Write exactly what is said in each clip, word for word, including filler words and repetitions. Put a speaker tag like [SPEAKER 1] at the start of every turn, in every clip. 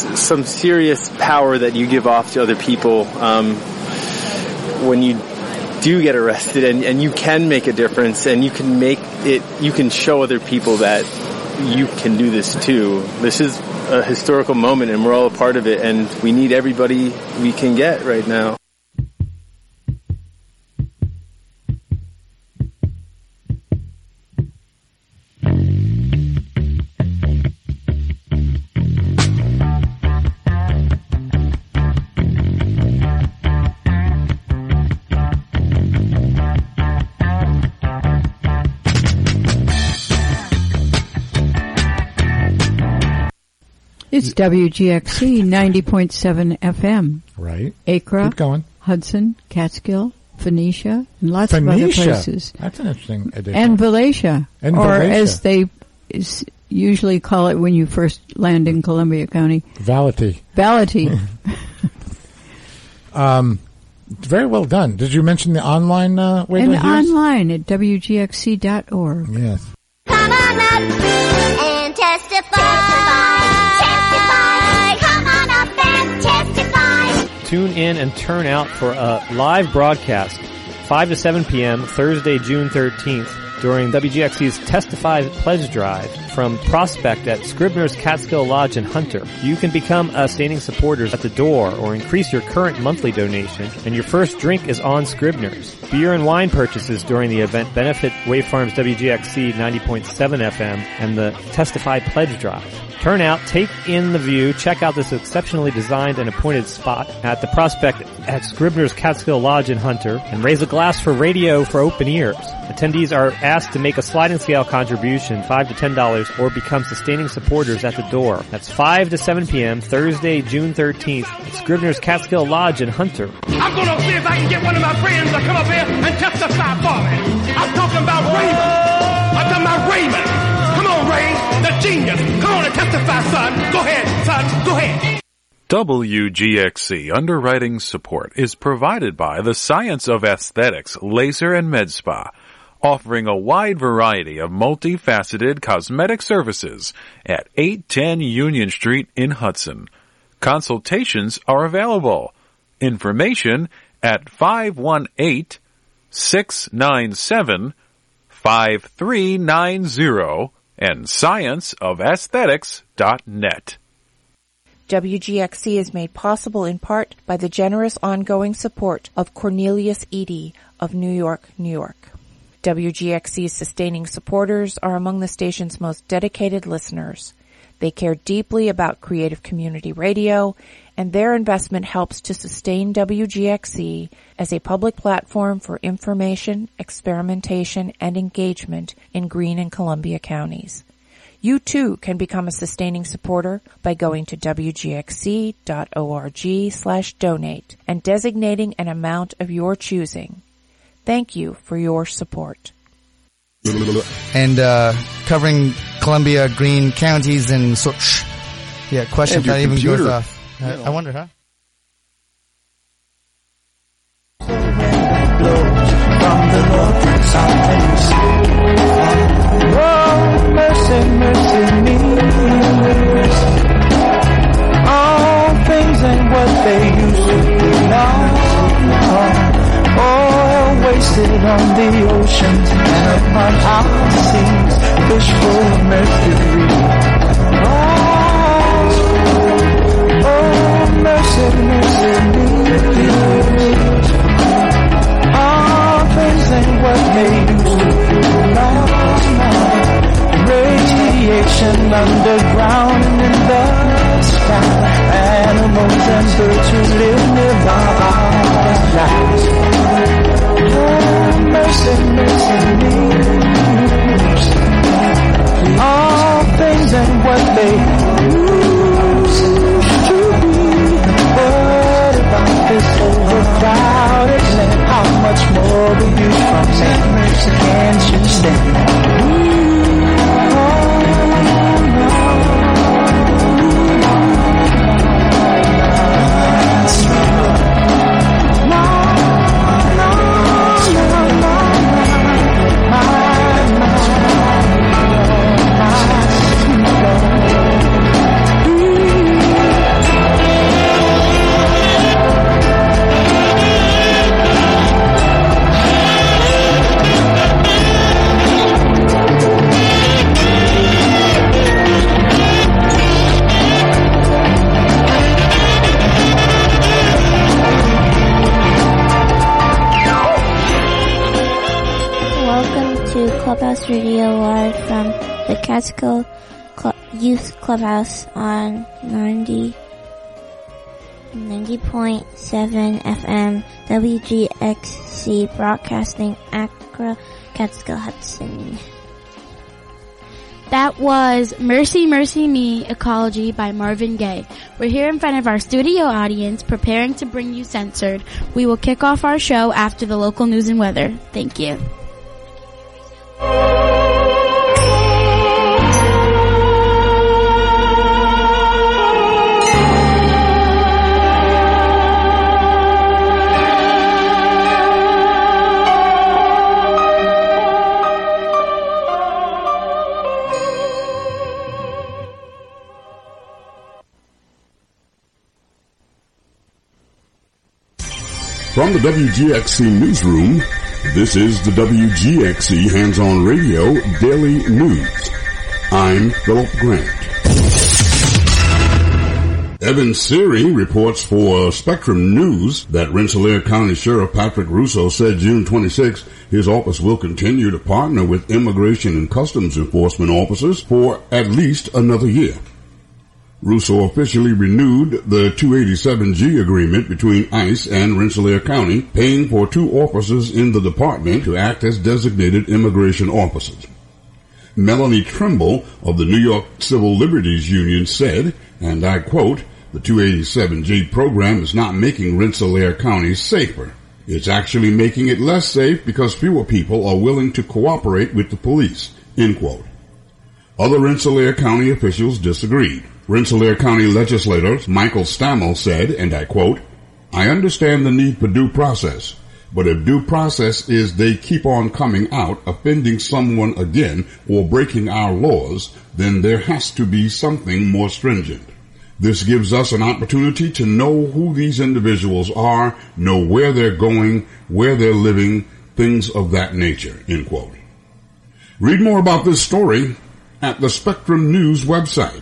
[SPEAKER 1] some serious power that you give off to other people um, when you do get arrested, and, and you can make a difference, and you can make it, you can show other people that you can do this too. This is a historical moment, and we're all a part of it, and we need everybody we can get right now.
[SPEAKER 2] It's W G X C ninety point seven F M.
[SPEAKER 3] Right.
[SPEAKER 2] Acra.
[SPEAKER 3] Keep going.
[SPEAKER 2] Hudson, Catskill, Phoenicia, and lots
[SPEAKER 3] Phoenicia.
[SPEAKER 2] of other places.
[SPEAKER 3] That's an interesting addition.
[SPEAKER 2] And Valatia.
[SPEAKER 3] And
[SPEAKER 2] or
[SPEAKER 3] Valatia.
[SPEAKER 2] as they is usually call it when you first land in Columbia County.
[SPEAKER 3] Valatie.
[SPEAKER 2] Valatie.
[SPEAKER 3] um, very well done. Did you mention the online uh, way
[SPEAKER 2] and
[SPEAKER 3] to hear us?
[SPEAKER 2] online at W G X C dot org.
[SPEAKER 3] Yes.
[SPEAKER 4] Come on up and testify. Testify. Come on up and testify.
[SPEAKER 5] Tune in and turn out for a live broadcast, five to seven p.m., Thursday, June thirteenth, during W G X C's Testify Pledge Drive from Prospect at Scribner's Catskill Lodge in Hunter. You can become a standing supporter at the door or increase your current monthly donation, and your first drink is on Scribner's. Beer and wine purchases during the event benefit Wave Farms W G X C ninety point seven F M and the Testify Pledge Drive. Turn out, take in the view, check out this exceptionally designed and appointed spot at the Prospect at Scribner's Catskill Lodge in Hunter, and raise a glass for radio for open ears. Attendees are asked to make a sliding scale contribution, five to ten dollars, or become sustaining supporters at the door. That's five to seven p.m., Thursday, June thirteenth, at Scribner's Catskill Lodge in Hunter.
[SPEAKER 6] I'm going to see if I can get one of my friends to come up here and testify for me. I'm talking about Raymond. I'm talking about Raymond. Come on, Ray, the genius. Come on and testify, son. Go ahead, son. Go ahead.
[SPEAKER 7] W G X C underwriting support is provided by the Science of Aesthetics Laser and Med Spa, offering a wide variety of multifaceted cosmetic services at eight ten Union Street in Hudson. Consultations are available. Information at five one eight, six nine seven, five three nine zero and science of aesthetics dot net.
[SPEAKER 8] W G X C is made possible in part by the generous ongoing support of Cornelius Eady of New York, New York. W G X C's sustaining supporters are among the station's most dedicated listeners. They care deeply about creative community radio, and their investment helps to sustain W G X C as a public platform for information, experimentation, and engagement in Greene and Columbia counties. You too can become a sustaining supporter by going to W G X C dot org slash donate and designating an amount of your choosing. Thank you for your support.
[SPEAKER 9] And uh covering Columbia, Greene counties and such. Yeah, question that even goes off. I, I wonder, huh?
[SPEAKER 10] Oh, mercy, mercy me. All things ain't what they used to be. No, no. Oil wasted on the oceans and upon our seas. Fish full of mercury. Oh, oh, mercy, mercy me. All things ain't what they used to be. No, no. Radiation underground and in the sky. Animals and birds who live nearby. Oh, mercy, mercy me. All things ain't
[SPEAKER 11] Broadcast Radio live from the Catskill Cl- Youth Clubhouse on ninety point seven F M W G X C, broadcasting Accra, Catskill, Hudson.
[SPEAKER 12] That was Mercy, Mercy Me, Ecology by Marvin Gaye. We're here in front of our studio audience preparing to bring you Censored. We will kick off our show after the local news and weather. Thank you.
[SPEAKER 13] From the W G X C newsroom, this is the W G X C Hands-On Radio Daily News. I'm Philip Grant. Evan Siri reports for Spectrum News that Rensselaer County Sheriff Patrick Russo said June twenty-sixth his office will continue to partner with Immigration and Customs Enforcement officers for at least another year. Russo officially renewed the two eighty-seven G agreement between ICE and Rensselaer County, paying for two officers in the department to act as designated immigration officers. Melanie Trimble of the New York Civil Liberties Union said, and I quote, "The two eighty-seven G program is not making Rensselaer County safer. It's actually making it less safe because fewer people are willing to cooperate with the police," end quote. Other Rensselaer County officials disagreed. Rensselaer County legislator Michael Stammel said, and I quote, "I understand the need for due process, but if due process is they keep on coming out, offending someone again, or breaking our laws, then there has to be something more stringent. This gives us an opportunity to know who these individuals are, know where they're going, where they're living, things of that nature," end quote. Read more about this story at the Spectrum News website.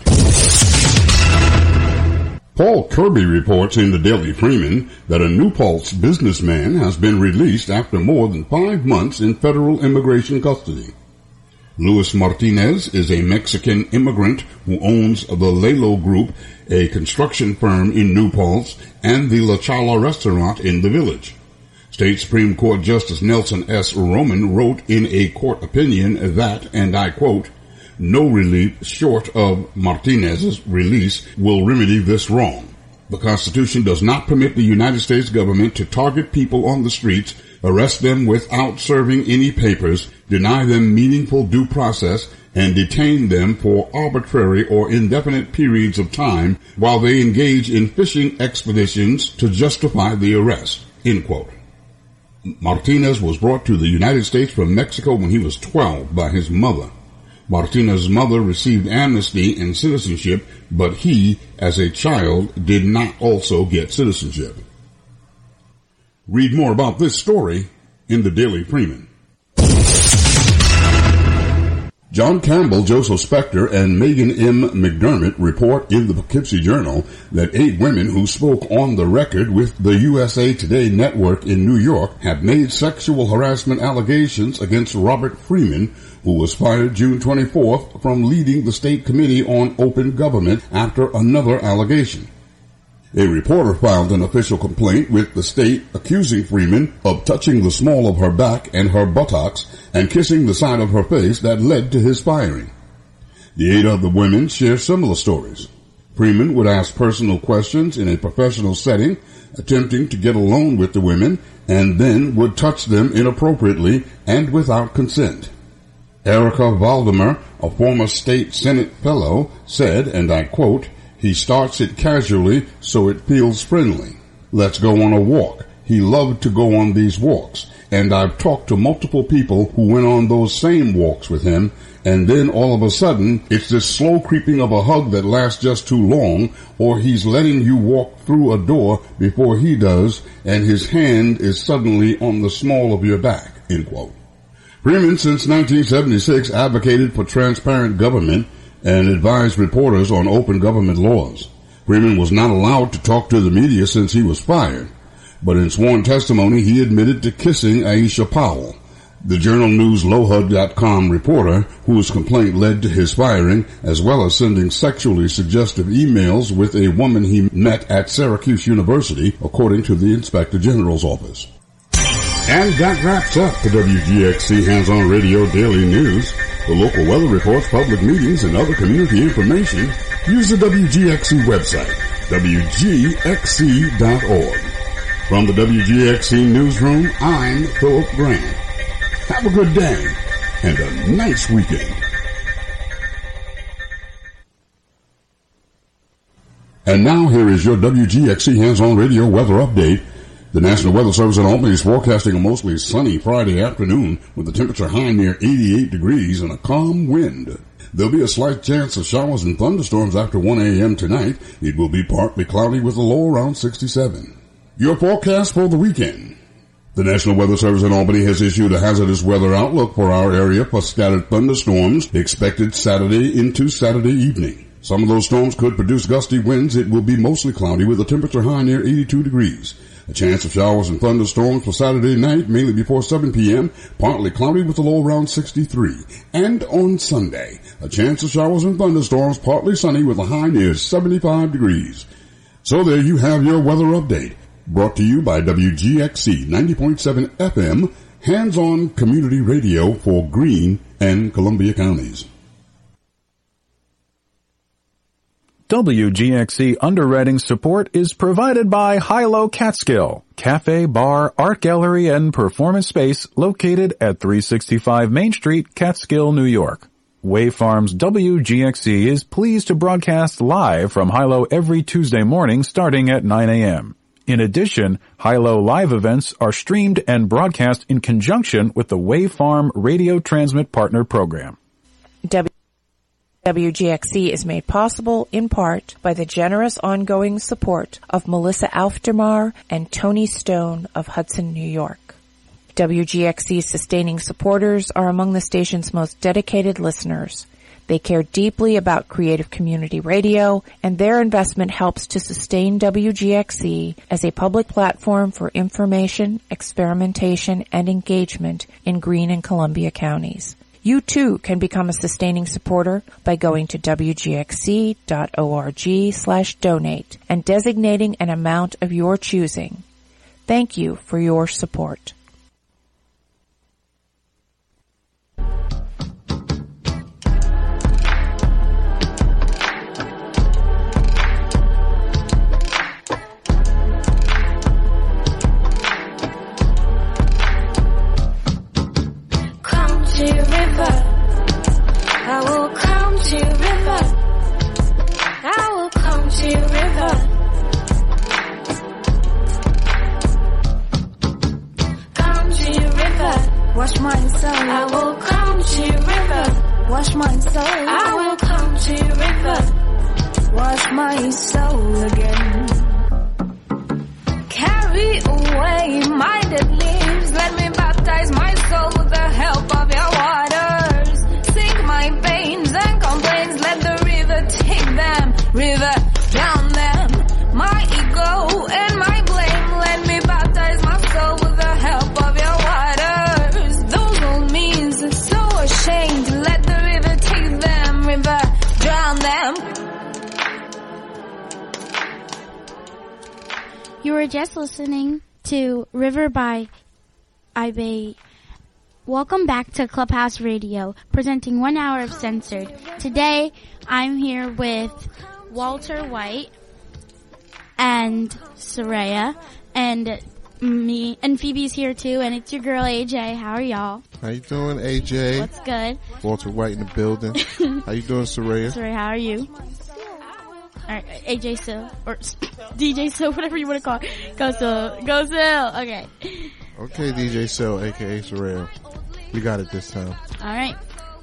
[SPEAKER 13] Paul Kirby reports in the Daily Freeman that a New Paltz businessman has been released after more than five months in federal immigration custody. Luis Martinez is a Mexican immigrant who owns the Lelo Group, a construction firm in New Paltz, and the La Chala restaurant in the village. State Supreme Court Justice Nelson S. Roman wrote in a court opinion that, and I quote, "No relief short of Martinez's release will remedy this wrong. The Constitution does not permit the United States government to target people on the streets, arrest them without serving any papers, deny them meaningful due process, and detain them for arbitrary or indefinite periods of time while they engage in fishing expeditions to justify the arrest," end quote. Martinez was brought to the United States from Mexico when he was twelve by his mother. Martinez's mother received amnesty and citizenship, but he, as a child, did not also get citizenship. Read more about this story in the Daily Freeman. John Campbell, Joseph Spector, and Megan M. McDermott report in the Poughkeepsie Journal that eight women who spoke on the record with the U S A Today network in New York have made sexual harassment allegations against Robert Freeman, who was fired June twenty-fourth from leading the State Committee on Open Government after another allegation. A reporter filed an official complaint with the state accusing Freeman of touching the small of her back and her buttocks and kissing the side of her face that led to his firing. The eight other women share similar stories. Freeman would ask personal questions in a professional setting, attempting to get alone with the women, and then would touch them inappropriately and without consent. Erica Valdemar, a former state Senate fellow, said, and I quote, "He starts it casually so it feels friendly. Let's go on a walk. He loved to go on these walks, and I've talked to multiple people who went on those same walks with him, and then all of a sudden, it's this slow creeping of a hug that lasts just too long, or he's letting you walk through a door before he does, and his hand is suddenly on the small of your back," end quote. Freeman, since nineteen seventy-six, advocated for transparent government and advised reporters on open government laws. Freeman was not allowed to talk to the media since he was fired, but in sworn testimony he admitted to kissing Aisha Powell. The Journal News Lohud dot com reporter, whose complaint led to his firing, as well as sending sexually suggestive emails with a woman he met at Syracuse University, according to the Inspector General's office. And that wraps up the W G X C Hands-On Radio Daily News. For local weather reports, public meetings, and other community information, use the W G X C website, W G X C dot org. From the W G X C Newsroom, I'm Philip Grant. Have a good day and a nice weekend. And now here is your W G X C Hands-On Radio weather update. The National Weather Service in Albany is forecasting a mostly sunny Friday afternoon with the temperature high near eighty-eight degrees and a calm wind. There'll be a slight chance of showers and thunderstorms after one a.m. tonight. It will be partly cloudy with a low around sixty-seven. Your forecast for the weekend. The National Weather Service in Albany has issued a hazardous weather outlook for our area for scattered thunderstorms expected Saturday into Saturday evening. Some of those storms could produce gusty winds. It will be mostly cloudy with a temperature high near eighty-two degrees. A chance of showers and thunderstorms for Saturday night, mainly before seven p.m., partly cloudy with a low around sixty-three. And on Sunday, a chance of showers and thunderstorms, partly sunny with a high near seventy-five degrees. So there you have your weather update. Brought to you by W G X C ninety point seven F M, hands-on community radio for Greene and Columbia counties.
[SPEAKER 7] W G X C underwriting support is provided by Hilo Catskill, cafe, bar, art gallery, and performance space located at three sixty-five Main Street, Catskill, New York. Wave Farms W G X C is pleased to broadcast live from Hilo every Tuesday morning starting at nine a.m. In addition, Hilo live events are streamed and broadcast in conjunction with the Wave Farm Radio Transmit Partner Program.
[SPEAKER 8] W G X C is made possible in part by the generous ongoing support of Melissa Aufdermar and Tony Stone of Hudson, New York. W G X C's sustaining supporters are among the station's most dedicated listeners. They care deeply about creative community radio, and their investment helps to sustain W G X C as a public platform for information, experimentation, and engagement in Greene and Columbia counties. You too can become a sustaining supporter by going to W G X C dot org slash donate and designating an amount of your choosing. Thank you for your support.
[SPEAKER 14] I will come to your river. I will come to your river. Come to your river. Wash my soul. I will come to your river. Wash my soul. I will come to your river. Wash my soul again. Carry away my dead leaves. Let me baptize my soul with the help of your waters. Sink my pains and complaints. Let the river take them. River, drown them. My ego and my blame. Let me baptize my soul with the help of your waters. Those old means are so ashamed. Let the river take them. River, drown them.
[SPEAKER 12] You were just listening to River by Ibe. Welcome back to Clubhouse Radio, presenting one hour of Censored. Today, I'm here with Walter White and Soraya, and me, and Phoebe's here too, and it's your girl A J. How are y'all?
[SPEAKER 15] How you doing, A J?
[SPEAKER 12] What's good?
[SPEAKER 15] Walter White in the building. How you doing, Soraya?
[SPEAKER 12] Soraya, how are you? Alright, A J Sil, or D J Sil, whatever you want to call it. Go Sil, go Sil, okay.
[SPEAKER 15] Okay, D J Sil, aka Soraya. You got it this time.
[SPEAKER 12] Alright.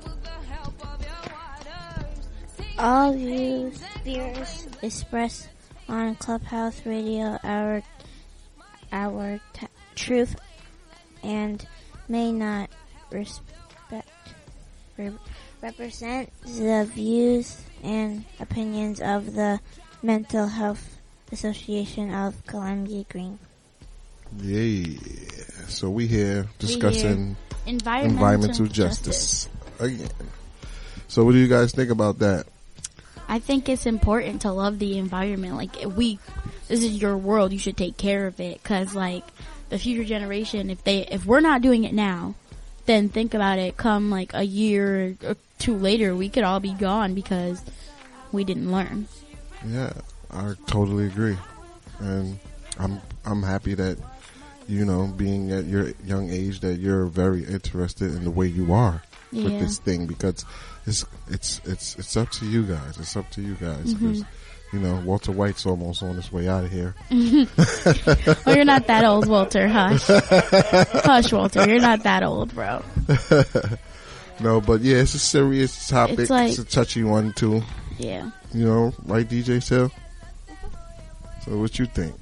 [SPEAKER 11] All views, fears expressed on Clubhouse Radio are our t- truth and may not respect re- represent the views and opinions of the Mental Health Association of Columbia Greene.
[SPEAKER 15] Yeah. So we here discussing
[SPEAKER 12] we here. Environmental,
[SPEAKER 15] environmental justice.
[SPEAKER 12] justice.
[SPEAKER 15] Again. So what do you guys think about that?
[SPEAKER 12] I think it's important to love the environment. Like, if we, this is your world, you should take care of it. Cause like, the future generation, if they, if we're not doing it now, then think about it, come like a year or two later, we could all be gone because we didn't learn.
[SPEAKER 15] Yeah, I totally agree. And I'm, I'm happy that, you know, being at your young age, that you're very interested in the way you are
[SPEAKER 12] Yeah.
[SPEAKER 15] with this thing, because it's, it's, it's, it's up to you guys. It's up to you guys.
[SPEAKER 12] Mhm.
[SPEAKER 15] 'Cause, you know, Walter White's almost on his way out of here.
[SPEAKER 12] Well, you're not that old, Walter. Hush. Hush, Walter. You're not that old, bro.
[SPEAKER 15] No, but yeah, it's a serious topic.
[SPEAKER 12] It's like-
[SPEAKER 15] it's a touchy one too.
[SPEAKER 12] Yeah.
[SPEAKER 15] You know, right, D J Sil? So what you think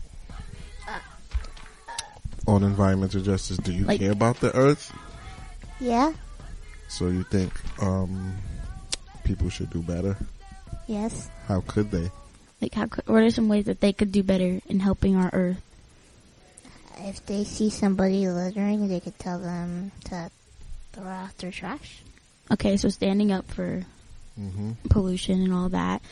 [SPEAKER 15] on environmental justice? Do you
[SPEAKER 11] Like-
[SPEAKER 15] care about the earth?
[SPEAKER 11] Yeah.
[SPEAKER 15] So you think um, people should do better?
[SPEAKER 11] Yes.
[SPEAKER 15] How could they?
[SPEAKER 12] Like, how could, what are some ways that they could do better in helping our earth?
[SPEAKER 11] If they see somebody littering, they could tell them to throw out their trash.
[SPEAKER 12] Okay, so standing up for
[SPEAKER 15] Mm-hmm.
[SPEAKER 12] pollution and all that.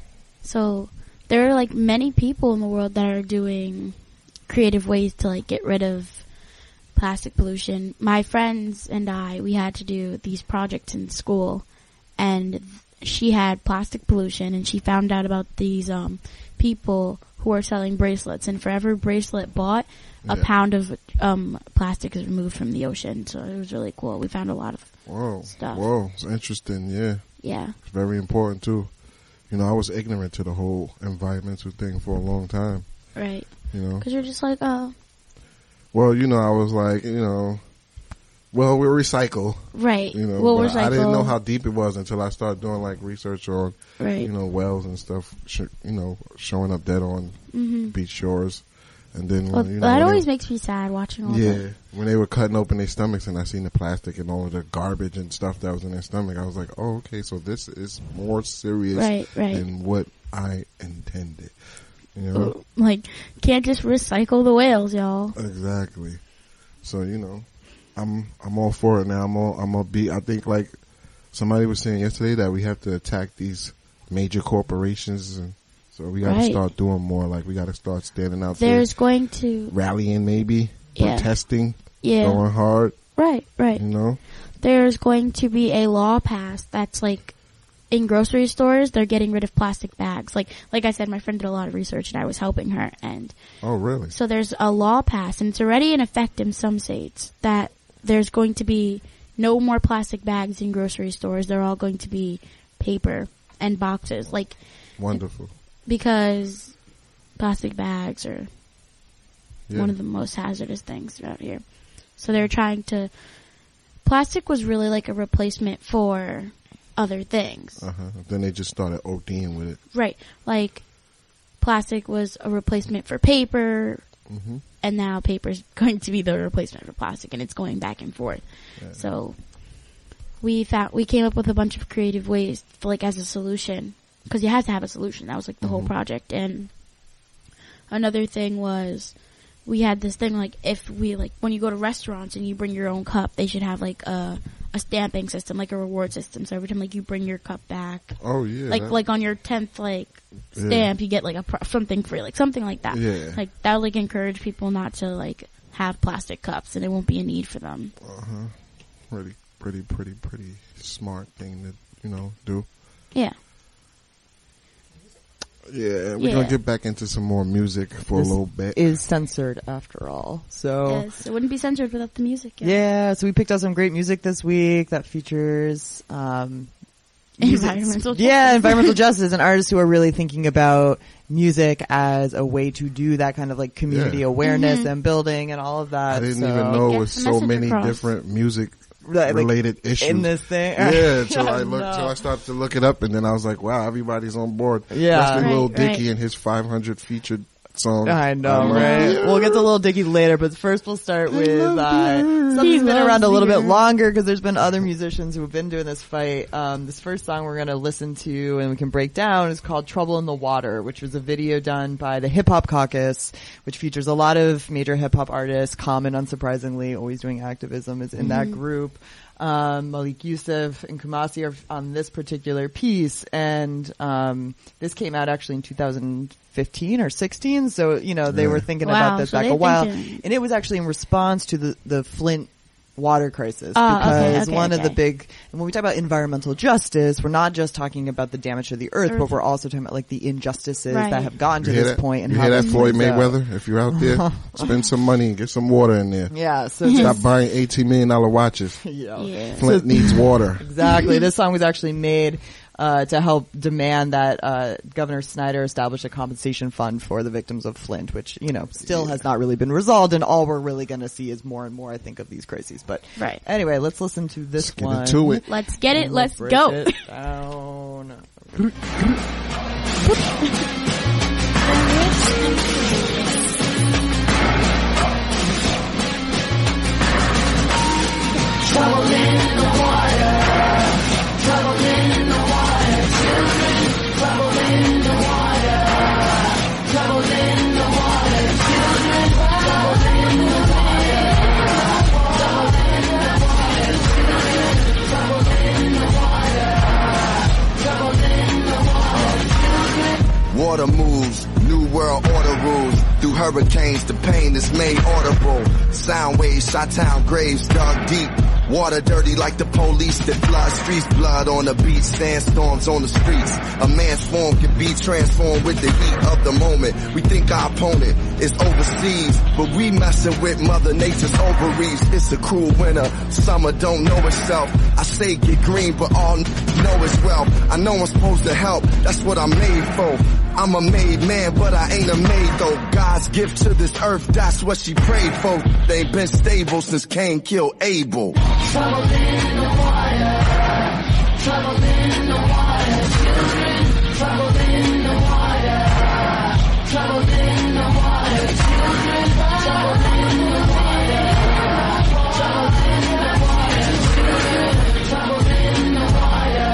[SPEAKER 12] So there are like many people in the world that are doing creative ways to like get rid of plastic pollution. My friends and I, we had to do these projects in school, and she had plastic pollution, and she found out about these um people who are selling bracelets, and for every bracelet bought, a
[SPEAKER 15] Yeah.
[SPEAKER 12] pound of um plastic is removed from the ocean. So it was really cool. We found a lot of
[SPEAKER 15] Whoa,
[SPEAKER 12] stuff.
[SPEAKER 15] whoa, it's interesting. Yeah,
[SPEAKER 12] Yeah.
[SPEAKER 15] it's very important too. You know, I was ignorant to the whole environmental thing for a long time.
[SPEAKER 12] Right.
[SPEAKER 15] You know,
[SPEAKER 12] Because you're just like, oh,
[SPEAKER 15] well, you know, I was like, you know, well, we recycle.
[SPEAKER 12] right.
[SPEAKER 15] You know,
[SPEAKER 12] We'll
[SPEAKER 15] but I didn't
[SPEAKER 12] recycle.
[SPEAKER 15] know how deep it was until I started doing like research on,
[SPEAKER 12] Right.
[SPEAKER 15] you know, wells and stuff. Sh- you know, showing up dead on
[SPEAKER 12] Mhm.
[SPEAKER 15] beach shores, and then
[SPEAKER 12] Well,
[SPEAKER 15] when, you know,
[SPEAKER 12] that
[SPEAKER 15] when they
[SPEAKER 12] always
[SPEAKER 15] were-
[SPEAKER 12] makes me sad watching all
[SPEAKER 15] yeah,
[SPEAKER 12] that.
[SPEAKER 15] when they were cutting open their stomachs and I seen the plastic and all of the garbage and stuff that was in their stomach, I was like, oh, okay, so this is more serious
[SPEAKER 12] Right, right.
[SPEAKER 15] than what I intended. You know,
[SPEAKER 12] Like, can't just recycle the whales, y'all.
[SPEAKER 15] exactly. So you know, I'm I'm all for it now. I'm all I'm gonna be. I think like somebody was saying yesterday that we have to attack these major corporations, and so we got to
[SPEAKER 12] Right.
[SPEAKER 15] start doing more. Like we got to start standing out
[SPEAKER 12] There's
[SPEAKER 15] there,
[SPEAKER 12] going to,
[SPEAKER 15] rallying, maybe
[SPEAKER 12] Yeah.
[SPEAKER 15] protesting,
[SPEAKER 12] Yeah.
[SPEAKER 15] going hard.
[SPEAKER 12] right, right.
[SPEAKER 15] You know,
[SPEAKER 12] There's going to be a law passed that's like, in grocery stores, they're getting rid of plastic bags. Like, like I said, my friend did a lot of research and I was helping her, and
[SPEAKER 15] oh really?
[SPEAKER 12] so there's a law passed, and it's already in effect in some states, that there's going to be no more plastic bags in grocery stores. They're all going to be paper and boxes. Like,
[SPEAKER 15] Wonderful.
[SPEAKER 12] because plastic bags are
[SPEAKER 15] Yeah.
[SPEAKER 12] one of the most hazardous things out here. So they're trying to, plastic was really like a replacement for other things.
[SPEAKER 15] Uh huh. Then they just started ODing with it.
[SPEAKER 12] Right. Like, plastic was a replacement for paper,
[SPEAKER 15] Mhm.
[SPEAKER 12] and now paper's going to be the replacement for plastic, and it's going back and forth.
[SPEAKER 15] Yeah.
[SPEAKER 12] So, we found, we came up with a bunch of creative ways, for, like, as a solution, because you have to have a solution. That was, like, the whole
[SPEAKER 15] Mhm.
[SPEAKER 12] project. And another thing was, we had this thing, like, if we, like, when you go to restaurants and you bring your own cup, they should have, like, a, a stamping system, like a reward system. So every time, like, you bring your cup back,
[SPEAKER 15] Oh yeah.
[SPEAKER 12] like,
[SPEAKER 15] that-
[SPEAKER 12] like on your tenth, like,
[SPEAKER 15] Yeah.
[SPEAKER 12] stamp, you get, like, a pro- something free, like, something like that.
[SPEAKER 15] Yeah.
[SPEAKER 12] Like, that would, like, encourage people not to, like, have plastic cups, and there won't be a need for them.
[SPEAKER 15] Uh huh. Pretty, pretty, pretty, pretty smart thing to, you know, do.
[SPEAKER 12] Yeah.
[SPEAKER 15] Yeah, we're
[SPEAKER 16] Yeah.
[SPEAKER 15] gonna get back into some more music for
[SPEAKER 16] This
[SPEAKER 15] a little bit.
[SPEAKER 16] is censored after all. So
[SPEAKER 12] Yes, it wouldn't be censored without the music.
[SPEAKER 16] yeah, so we picked out some great music this week that features um music-
[SPEAKER 12] Environmental
[SPEAKER 16] Yeah,
[SPEAKER 12] justice.
[SPEAKER 16] environmental justice and artists who are really thinking about music as a way to do that kind of like community
[SPEAKER 15] Yeah.
[SPEAKER 16] awareness
[SPEAKER 12] Mhm.
[SPEAKER 16] and building and all of that.
[SPEAKER 15] I didn't
[SPEAKER 16] so-
[SPEAKER 15] even know
[SPEAKER 12] Get
[SPEAKER 15] it was
[SPEAKER 12] the
[SPEAKER 15] so
[SPEAKER 12] message
[SPEAKER 15] many
[SPEAKER 12] across.
[SPEAKER 15] different music
[SPEAKER 16] Right, like,
[SPEAKER 15] related issues
[SPEAKER 16] in this thing.
[SPEAKER 15] Yeah, until I
[SPEAKER 16] I
[SPEAKER 15] looked,
[SPEAKER 16] know.
[SPEAKER 15] until I started to look it up, and then I was like, wow, everybody's on board.
[SPEAKER 16] Yeah.
[SPEAKER 15] Especially
[SPEAKER 12] Right,
[SPEAKER 15] Lil Dicky
[SPEAKER 12] right.
[SPEAKER 15] and his five hundred featured song.
[SPEAKER 16] I know,
[SPEAKER 15] I'm
[SPEAKER 16] right?
[SPEAKER 15] like,
[SPEAKER 16] We'll get to Lil Dicky later, but first we'll start with uh, something
[SPEAKER 12] He
[SPEAKER 16] that's been
[SPEAKER 12] loves
[SPEAKER 16] around a little
[SPEAKER 12] beer.
[SPEAKER 16] bit longer because there's been other musicians who have been doing this fight. Um, this first song we're going to listen to and we can break down is called Trouble in the Water, which was a video done by the Hip Hop Caucus, which features a lot of major hip hop artists. Common, unsurprisingly, always doing activism, is in that
[SPEAKER 12] Mhm.
[SPEAKER 16] group. Um, Malik Yusuf and Kumasi are on this particular piece, and um, this came out actually in two thousand fifteen or sixteen. So you know they
[SPEAKER 15] Yeah.
[SPEAKER 16] were thinking
[SPEAKER 12] Wow,
[SPEAKER 16] about this
[SPEAKER 12] so
[SPEAKER 16] back
[SPEAKER 12] they
[SPEAKER 16] a while,
[SPEAKER 12] thinking-
[SPEAKER 16] and it was actually in response to the the Flint water crisis
[SPEAKER 12] Oh, okay,
[SPEAKER 16] because
[SPEAKER 12] okay,
[SPEAKER 16] one of the
[SPEAKER 12] okay.
[SPEAKER 16] big, and when we talk about environmental justice, we're not just talking about the damage to the earth,
[SPEAKER 12] Earth.
[SPEAKER 16] but we're also talking about like the injustices
[SPEAKER 12] Right.
[SPEAKER 16] that have gotten to
[SPEAKER 15] You hear
[SPEAKER 16] this
[SPEAKER 15] that?
[SPEAKER 16] point and
[SPEAKER 15] you
[SPEAKER 16] how
[SPEAKER 15] hear that
[SPEAKER 16] this
[SPEAKER 15] Floyd
[SPEAKER 16] plays out.
[SPEAKER 15] Mayweather? If you're out there, spend some money and get some water in there.
[SPEAKER 16] Yeah, so
[SPEAKER 15] Stop
[SPEAKER 16] just-
[SPEAKER 15] buying eighteen million dollar watches.
[SPEAKER 16] Yeah.
[SPEAKER 12] Yeah.
[SPEAKER 15] Flint
[SPEAKER 16] So-
[SPEAKER 15] needs water.
[SPEAKER 16] Exactly. This song was actually made uh, to help demand that uh, Governor Snyder establish a compensation fund for the victims of Flint, which, you know, still has not really been resolved, and all we're really going to see is more and more, I think, of these crises. But
[SPEAKER 12] Right.
[SPEAKER 16] anyway, let's listen to this
[SPEAKER 15] Get
[SPEAKER 16] one.
[SPEAKER 15] into it.
[SPEAKER 12] Let's get it.
[SPEAKER 16] And
[SPEAKER 12] Let's
[SPEAKER 16] break
[SPEAKER 12] go.
[SPEAKER 16] it down.
[SPEAKER 10] Trouble in the water. Trouble in the water. Children, trouble in the water. Trouble in the water. Children, trouble in the water. Trouble in the water. Children, trouble in the water. Trouble in the water.
[SPEAKER 17] Water moves, new world order rules. Through hurricanes, the pain is made audible. Sound waves, Chi-town graves dug deep. Water dirty like the police that flood streets. Blood on the beach, sandstorms on the streets. A man's form can be transformed with the heat of the moment. We think our opponent is overseas, but we messing with Mother Nature's ovaries. It's a cruel winter, summer don't know itself. I say get green, but all know it's wealth. I know I'm supposed to help, that's what I'm made for. I'm a made man, but I ain't a maid though. God's gift to this earth, that's what she prayed for. They ain't been stable since Cain killed Abel.
[SPEAKER 10] Trouble in the water. Trouble in the water. Children, trouble in the water. Trouble in the water. Children, trouble in the water. Trouble in the water. Children, trouble in the water.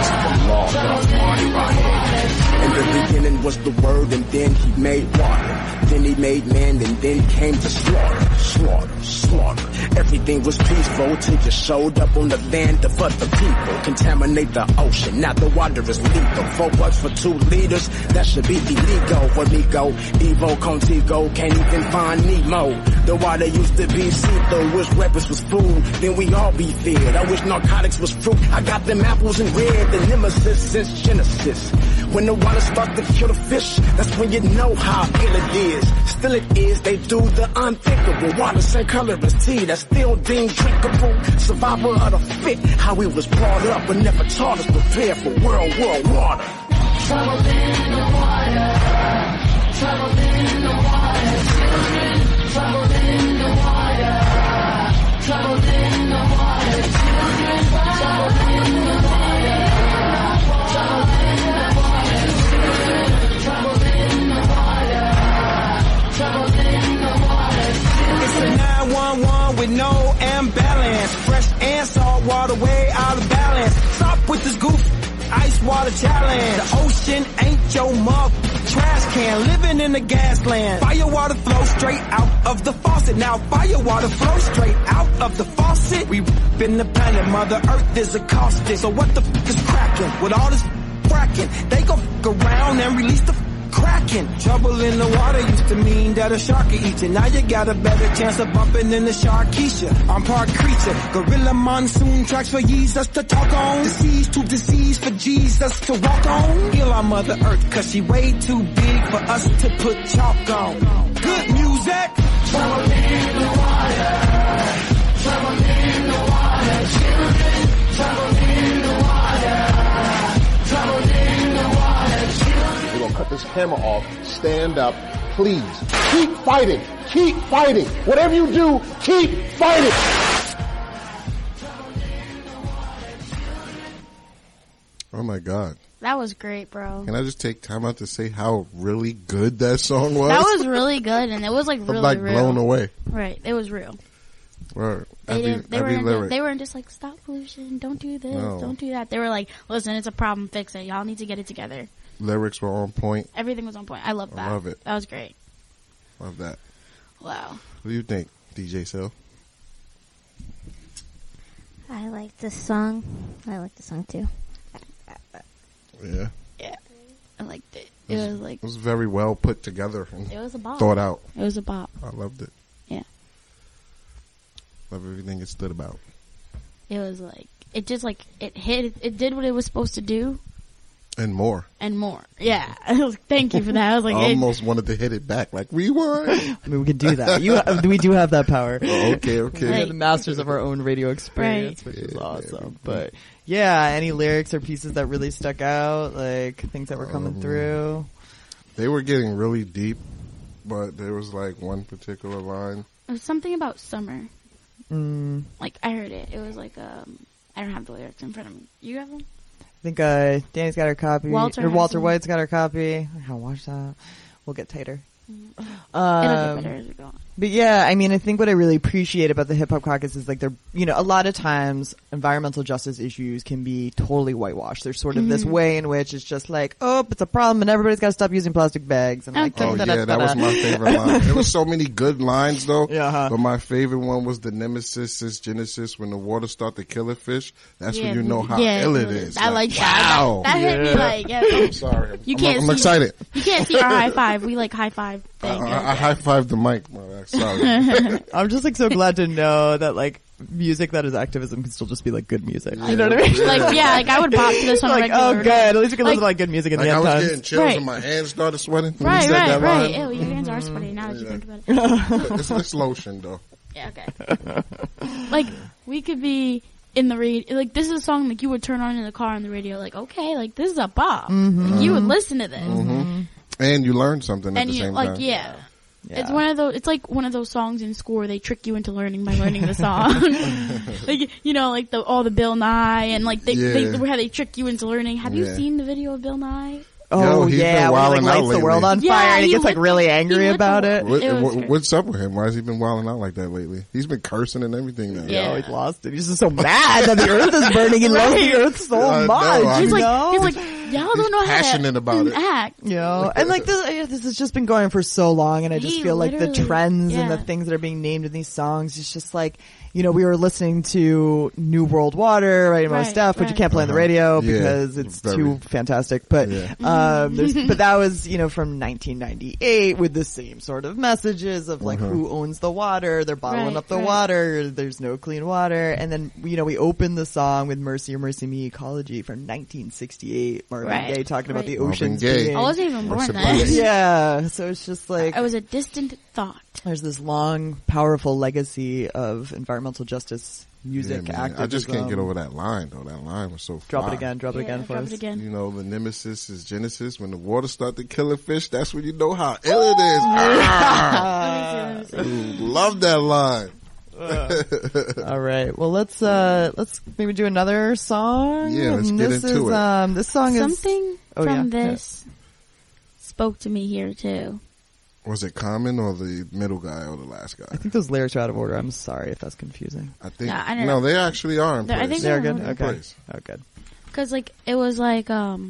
[SPEAKER 10] Trouble in the water.
[SPEAKER 18] In the beginning was the word, and then he made water. Then he made man, and then came to slaughter, slaughter, slaughter. Everything was peaceful till you showed up on the land of other people. Contaminate the ocean, now the water is lethal. Four bucks for two liters, that should be illegal. Amigo, Evo, Contigo, can't even find Nemo. The water used to be see-through, wish weapons was food, then we all be feared. I wish narcotics was fruit, I got them apples in red, the nemesis since Genesis. When the water starts to kill the fish, that's when you know how ill it is. Still it is, they do the unthinkable. Water same color as tea, that's still deemed drinkable. Survival of the fit, how we was brought up, but never taught us prepared for world, world water.
[SPEAKER 10] Trouble in the water. Trouble in the water. Children, trouble in the water. Trouble in the water. Children, trouble in the water. Trouble in the water. Children, trouble in the water. Trouble in the water.
[SPEAKER 19] It's a nine one one with no imbalance. Fresh and salt water way out of balance. Stop with this goof. Ice water challenge. The ocean ain't your mug. Trash can living in the gas land. Fire water flows straight out of the faucet. Now fire water flows straight out of the faucet. We been the planet. Mother Earth is a caustic. So what the f is cracking with all this fracking? They go f around and release the f cracking. Trouble in the water used to mean that a shark could eat you. Now you got a better chance of bumping in the Sharkeisha. I'm part creature. Gorilla monsoon tracks for Jesus to talk on. Disease to disease for Jesus to walk on. Heal our Mother Earth cause she way too big for us to put chalk on. Good music.
[SPEAKER 10] Trouble in the water. Trouble in the water. Children, trouble in the water. Trouble in the water. Children.
[SPEAKER 20] We're going to cut this camera off. Stand up, please. Keep fighting. Keep fighting. Whatever you do, keep fighting.
[SPEAKER 15] Oh my God.
[SPEAKER 12] That was great, bro.
[SPEAKER 15] Can I just take time out to say how really good that song was?
[SPEAKER 12] That was really good, and it was like really
[SPEAKER 15] I'm like
[SPEAKER 12] real.
[SPEAKER 15] blown away.
[SPEAKER 12] Right, it was real.
[SPEAKER 15] Right.
[SPEAKER 12] They
[SPEAKER 15] Every,
[SPEAKER 12] didn't. They
[SPEAKER 15] every
[SPEAKER 12] weren't.
[SPEAKER 15] lyric.
[SPEAKER 12] They weren't just like stop pollution. Don't do this.
[SPEAKER 15] No.
[SPEAKER 12] Don't do that. They were like, listen, it's a problem. Fix it. Y'all need to get it together.
[SPEAKER 15] Lyrics were on point.
[SPEAKER 12] Everything was on point. I love
[SPEAKER 15] I
[SPEAKER 12] that.
[SPEAKER 15] love it.
[SPEAKER 12] That was great.
[SPEAKER 15] Love that.
[SPEAKER 12] Wow.
[SPEAKER 15] What do you think, D J Sil?
[SPEAKER 11] I like this song. I like the song too.
[SPEAKER 15] Yeah.
[SPEAKER 12] Yeah. I liked it. It was like
[SPEAKER 15] It was very well put together and
[SPEAKER 12] it was a bop.
[SPEAKER 15] thought out.
[SPEAKER 12] It was a bop.
[SPEAKER 15] I loved it.
[SPEAKER 12] Yeah.
[SPEAKER 15] Love everything it stood about.
[SPEAKER 12] It was like it just like it hit. It did what it was supposed to do.
[SPEAKER 15] And more.
[SPEAKER 12] And more. Yeah. I was, thank you for that. I was like,
[SPEAKER 15] I
[SPEAKER 12] it,
[SPEAKER 15] almost wanted to hit it back. Like, rewind.
[SPEAKER 16] I mean, we could do that. You, uh, we do have that power.
[SPEAKER 15] Oh, okay, okay.
[SPEAKER 16] We're the masters of our own radio experience,
[SPEAKER 12] Right.
[SPEAKER 16] which is awesome. But yeah, any lyrics or pieces that really stuck out, like things that were coming
[SPEAKER 15] Um,
[SPEAKER 16] through.
[SPEAKER 15] They were getting really deep, but there was like one particular line.
[SPEAKER 12] it was something about summer.
[SPEAKER 16] Mm,
[SPEAKER 12] Like I heard it. It was like um. I don't have the lyrics in front of me. You have them?
[SPEAKER 16] I think uh, Danny's got her copy.
[SPEAKER 12] Walter
[SPEAKER 16] or
[SPEAKER 12] has
[SPEAKER 16] Walter
[SPEAKER 12] them.
[SPEAKER 16] White's got her copy. I gotta watch that. We'll get tighter.
[SPEAKER 12] It'll
[SPEAKER 16] Um,
[SPEAKER 12] get better as we go on.
[SPEAKER 16] But yeah, I mean, I think what I really appreciate about the Hip Hop Caucus is like they're, you know, a lot of times environmental justice issues can be totally whitewashed. There's sort of this
[SPEAKER 12] Mhm.
[SPEAKER 16] way in which it's just like, oh, it's a problem and everybody's got to stop using plastic bags. And like,
[SPEAKER 15] Oh yeah, that was my favorite line. There was so many good lines though.
[SPEAKER 16] Yeah, uh-huh.
[SPEAKER 15] But my favorite one was the nemesis is Genesis when the water start to kill a fish. That's
[SPEAKER 12] Yeah,
[SPEAKER 15] when you know how
[SPEAKER 12] yeah,
[SPEAKER 15] ill it
[SPEAKER 12] it
[SPEAKER 15] is.
[SPEAKER 12] I like that.
[SPEAKER 15] Wow.
[SPEAKER 12] That, that hit me like, yeah.
[SPEAKER 15] I'm sorry.
[SPEAKER 12] You
[SPEAKER 15] I'm,
[SPEAKER 12] can't
[SPEAKER 15] I'm
[SPEAKER 12] see,
[SPEAKER 15] excited.
[SPEAKER 12] You can't see our high five. We like high five
[SPEAKER 15] I,
[SPEAKER 12] thing.
[SPEAKER 15] I, I high fived the mic. Oh, sorry.
[SPEAKER 16] I'm just like so glad to know that like music that is activism can still just be like good music.
[SPEAKER 15] Yeah.
[SPEAKER 16] You know what I mean?
[SPEAKER 12] Like, yeah, like I would bop to this on a
[SPEAKER 16] like,
[SPEAKER 12] regular.
[SPEAKER 16] oh good, at least we can listen to like good music in
[SPEAKER 15] Like
[SPEAKER 16] the
[SPEAKER 15] I
[SPEAKER 16] end
[SPEAKER 15] was
[SPEAKER 16] times.
[SPEAKER 15] getting chills
[SPEAKER 12] Right.
[SPEAKER 15] and my hands started sweating. when
[SPEAKER 12] Right,
[SPEAKER 15] he said
[SPEAKER 12] right,
[SPEAKER 15] that
[SPEAKER 12] right.
[SPEAKER 15] line.
[SPEAKER 12] Ew, your hands are sweaty now that you think about it.
[SPEAKER 15] it's, it's lotion though.
[SPEAKER 12] Yeah, okay. Like, we could be in the radio, like this is a song like you would turn on in the car on the radio, like, okay, like this is a bop.
[SPEAKER 15] Mhm.
[SPEAKER 12] Like, you would listen to this.
[SPEAKER 15] Mm-hmm. And you learned something at
[SPEAKER 12] And
[SPEAKER 15] the
[SPEAKER 12] you,
[SPEAKER 15] same
[SPEAKER 12] like,
[SPEAKER 15] time.
[SPEAKER 12] yeah.
[SPEAKER 16] Yeah.
[SPEAKER 12] It's one of those, it's like one of those songs in school where they trick you into learning by learning the song. Like, you know, like the, all the Bill Nye and like they,
[SPEAKER 15] Yeah.
[SPEAKER 12] they, where they trick you into learning. Have you
[SPEAKER 15] Yeah.
[SPEAKER 12] seen the video of Bill Nye?
[SPEAKER 16] Oh
[SPEAKER 15] Yo, he's
[SPEAKER 16] yeah,
[SPEAKER 15] been
[SPEAKER 16] when he like
[SPEAKER 15] wilding out
[SPEAKER 16] lights the world on
[SPEAKER 15] lately.
[SPEAKER 16] fire
[SPEAKER 12] Yeah,
[SPEAKER 16] and he
[SPEAKER 12] he
[SPEAKER 16] gets like
[SPEAKER 12] lit
[SPEAKER 16] really
[SPEAKER 12] the-
[SPEAKER 16] angry
[SPEAKER 12] he lit
[SPEAKER 16] about
[SPEAKER 12] the-
[SPEAKER 16] it.
[SPEAKER 15] What,
[SPEAKER 12] It was
[SPEAKER 15] what-
[SPEAKER 12] great.
[SPEAKER 15] what's up with him? Why has he been wilding out like that lately? He's been cursing and everything now.
[SPEAKER 12] Yeah.
[SPEAKER 16] Oh, he lost it. He's just so mad that the earth is burning. He loves the
[SPEAKER 12] Right.
[SPEAKER 16] earth so
[SPEAKER 15] I know,
[SPEAKER 16] much.
[SPEAKER 15] I
[SPEAKER 12] He's
[SPEAKER 15] mean-
[SPEAKER 16] you
[SPEAKER 12] like,
[SPEAKER 16] know?
[SPEAKER 12] he's like, y'all don't know how
[SPEAKER 15] passionate
[SPEAKER 12] to
[SPEAKER 15] about it.
[SPEAKER 12] act.
[SPEAKER 16] You know, and like this, I- this has just been going on for so long, and I just
[SPEAKER 12] He
[SPEAKER 16] feel like the
[SPEAKER 12] literally-
[SPEAKER 16] trends and the
[SPEAKER 12] yeah.
[SPEAKER 16] things that are being named in these songs is just like, you know, we were listening to New World Water, right, and all
[SPEAKER 12] Right,
[SPEAKER 16] this stuff, which you
[SPEAKER 12] right.
[SPEAKER 16] can't play on the
[SPEAKER 15] Uh-huh.
[SPEAKER 16] radio
[SPEAKER 15] Yeah,
[SPEAKER 16] because it's
[SPEAKER 15] very.
[SPEAKER 16] too fantastic. But
[SPEAKER 15] Yeah.
[SPEAKER 16] um, there's, but that was, you know, from nineteen ninety-eight with the same sort of messages of like
[SPEAKER 15] Uh-huh.
[SPEAKER 16] who owns the water, they're bottling
[SPEAKER 12] Right,
[SPEAKER 16] up the
[SPEAKER 12] right.
[SPEAKER 16] water, there's no clean water, and then you know we opened the song with "Mercy or Mercy Me" Ecology from nineteen sixty-eight. Marvin
[SPEAKER 12] Right,
[SPEAKER 16] Gaye talking about
[SPEAKER 12] right.
[SPEAKER 16] the
[SPEAKER 15] Marvin
[SPEAKER 16] oceans
[SPEAKER 15] Gaye.
[SPEAKER 16] being
[SPEAKER 12] I wasn't even born
[SPEAKER 15] What's
[SPEAKER 12] then.
[SPEAKER 15] it
[SPEAKER 16] yeah, so it's just like
[SPEAKER 12] I was a distant thought.
[SPEAKER 16] there's this long, powerful legacy of environmental justice music
[SPEAKER 15] Yeah, man.
[SPEAKER 16] activism.
[SPEAKER 15] I just can't get over that line though. That line was so
[SPEAKER 16] Drop
[SPEAKER 15] fly.
[SPEAKER 16] it again, drop it
[SPEAKER 12] Yeah,
[SPEAKER 16] again for
[SPEAKER 12] drop
[SPEAKER 16] us.
[SPEAKER 12] it again.
[SPEAKER 15] You know, the nemesis is Genesis. When the water start to kill a fish, that's when you know how ill it is. Ah!
[SPEAKER 12] Let me see, let me see.
[SPEAKER 15] Ooh, love that line.
[SPEAKER 16] All right, well let's uh let's maybe do another song.
[SPEAKER 15] Yeah, let's
[SPEAKER 16] And
[SPEAKER 15] get
[SPEAKER 16] this
[SPEAKER 15] into
[SPEAKER 16] is,
[SPEAKER 15] it.
[SPEAKER 16] Um, this song is
[SPEAKER 12] Something
[SPEAKER 16] Oh,
[SPEAKER 12] from
[SPEAKER 16] yeah, yeah.
[SPEAKER 12] this spoke to me here too.
[SPEAKER 15] Was it Common or the middle guy or the last guy?
[SPEAKER 16] I think those lyrics are out of order. I'm sorry if that's confusing.
[SPEAKER 15] I think
[SPEAKER 12] Yeah, I don't
[SPEAKER 15] no,
[SPEAKER 12] know.
[SPEAKER 15] they actually are in
[SPEAKER 12] They're- I
[SPEAKER 15] place.
[SPEAKER 12] think
[SPEAKER 16] They're
[SPEAKER 12] they're
[SPEAKER 16] good.
[SPEAKER 12] in
[SPEAKER 16] Okay.
[SPEAKER 15] place.
[SPEAKER 16] Oh, good.
[SPEAKER 12] Cause like, it was like, um,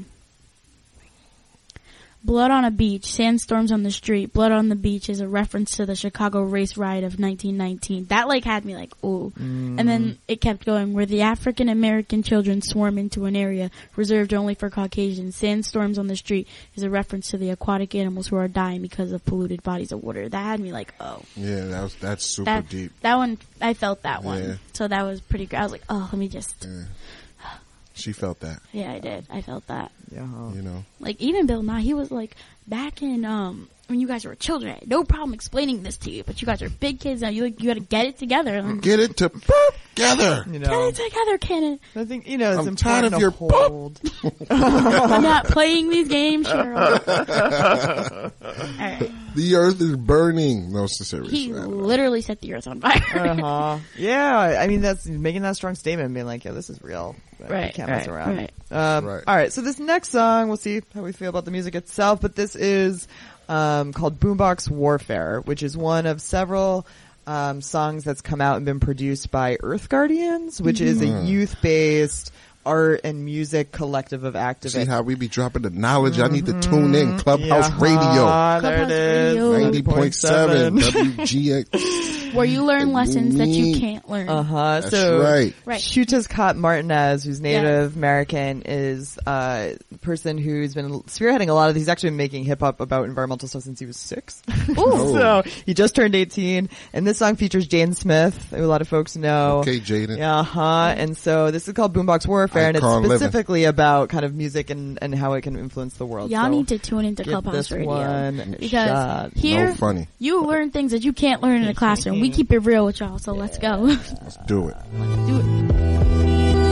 [SPEAKER 12] blood on a beach, sandstorms on the street, blood on the beach is a reference to the Chicago race riot of nineteen nineteen. That like had me like, ooh.
[SPEAKER 16] Mm.
[SPEAKER 12] And then it kept going, where the African American children swarm into an area reserved only for Caucasians. Sandstorms on the street is a reference to the aquatic animals who are dying because of polluted bodies of water. That had me like, oh.
[SPEAKER 15] Yeah, that was that's super
[SPEAKER 12] That,
[SPEAKER 15] deep.
[SPEAKER 12] that one, I felt that one.
[SPEAKER 15] Yeah.
[SPEAKER 12] So that was pretty good. I was like, oh, let me just,
[SPEAKER 15] Yeah. She felt that.
[SPEAKER 12] yeah, I did. I felt that.
[SPEAKER 16] Yeah.
[SPEAKER 15] You know.
[SPEAKER 12] Like, even Bill Nye, he was like, back in, um, when you guys were children, I had no problem explaining this to you, but you guys are big kids now. You like, you gotta get it together. Like,
[SPEAKER 15] Get it to together.
[SPEAKER 16] You
[SPEAKER 12] get
[SPEAKER 16] know,
[SPEAKER 12] it together, Cannon.
[SPEAKER 16] I think you know it's
[SPEAKER 15] I'm
[SPEAKER 16] important
[SPEAKER 15] tired of
[SPEAKER 16] to
[SPEAKER 15] your
[SPEAKER 16] hold.
[SPEAKER 12] I'm not playing these games, Cheryl. Alright.
[SPEAKER 15] The earth is burning. No, it's serious.
[SPEAKER 12] He literally set the earth on fire.
[SPEAKER 16] uh-huh. Yeah, I mean that's making that strong statement, being like, yeah, this is real. Right, can't mess
[SPEAKER 2] right,
[SPEAKER 16] around.
[SPEAKER 2] right.
[SPEAKER 16] Um,
[SPEAKER 15] Right.
[SPEAKER 16] All right, so this next song, we'll see how we feel about the music itself, but this is um, called Boombox Warfare, which is one of several um, songs that's come out and been produced by Earth Guardians, which is a
[SPEAKER 15] Mhm.
[SPEAKER 16] youth-based art and music collective of activists.
[SPEAKER 15] See how we be dropping the knowledge? I need to tune in. Clubhouse
[SPEAKER 16] Yeah,
[SPEAKER 15] Radio.
[SPEAKER 16] there it is.
[SPEAKER 15] ninety point seven W G X.
[SPEAKER 12] Where you learn lessons that you can't learn.
[SPEAKER 16] Uh huh.
[SPEAKER 15] That's
[SPEAKER 16] So,
[SPEAKER 15] right.
[SPEAKER 12] Right.
[SPEAKER 16] Shutaskat Martinez, who's Native American, is uh, the person who's been spearheading a lot of. He's actually been making hip hop about environmental stuff since he was six. So he just turned eighteen, and this song features Jaden Smith, who a lot of folks know.
[SPEAKER 15] Okay, Jaden.
[SPEAKER 16] Uh huh. And so this is called Boombox Warfare, and it's
[SPEAKER 15] Icon living.
[SPEAKER 16] specifically about kind of music and and how it can influence the world.
[SPEAKER 12] Y'all
[SPEAKER 16] So
[SPEAKER 12] need to tune into
[SPEAKER 16] give
[SPEAKER 12] Clubhouse
[SPEAKER 16] this
[SPEAKER 12] Radio.
[SPEAKER 16] one a
[SPEAKER 12] Because
[SPEAKER 16] shot.
[SPEAKER 12] here,
[SPEAKER 15] No funny.
[SPEAKER 12] you learn things that you can't learn in a classroom. We keep it real with y'all, so let's go.
[SPEAKER 15] Let's do it.
[SPEAKER 12] Do it.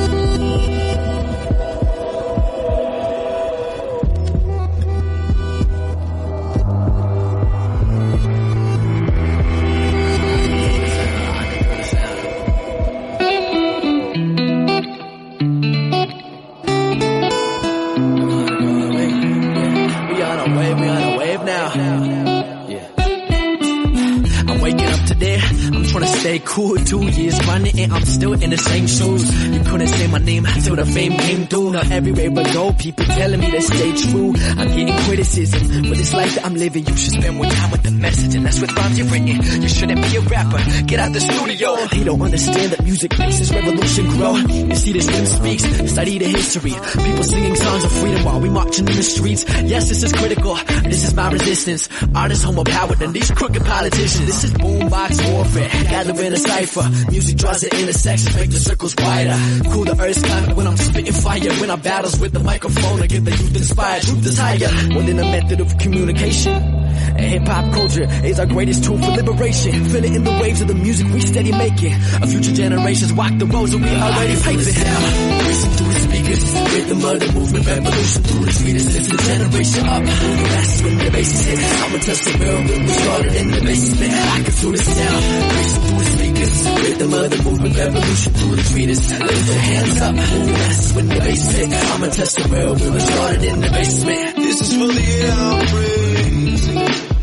[SPEAKER 21] We on a wave, we on a wave now. Yeah. I'm waking up today. I'm trying to stay cool. Two years running and I'm still in the same shoes. You couldn't say my name till the fame came through. Now everywhere I go, people telling me to stay true. I'm getting criticism for this life that I'm living. You should spend more time with the message, and that's with rhymes you've written. You shouldn't be a rapper. Get out the studio. They don't understand that music makes this revolution grow. You see, this hymn speaks. Study the history. People singing songs of freedom while we marching in the streets. Yes, this is critical. This is my resistance. Artists homo powered than these crooked politicians. This is boombox warfare. Gather in a cipher. Music draws the intersections, make the circles wider. Cool the earth's climate when I'm spitting fire. When I battles with the microphone, I get the youth inspired. Truth is higher. One in a method of communication. And hip-hop culture is our greatest tool for liberation. Feel it in the waves of the music we steady making. Our future generations walk the roads that we already paving. Racing through the speakers, rhythm of the movement, revolution through the sweetest. Lift the generation up. The masses when the bass is hit. I'ma touch the world, we started in the basement. I can feel the sound. Racing through the speakers, rhythm of the movement, revolution through the sweetest. Lift your hands up. The masses when the bass is hit. I'ma touch the world, we started in the basement. This is for the year I'm praising.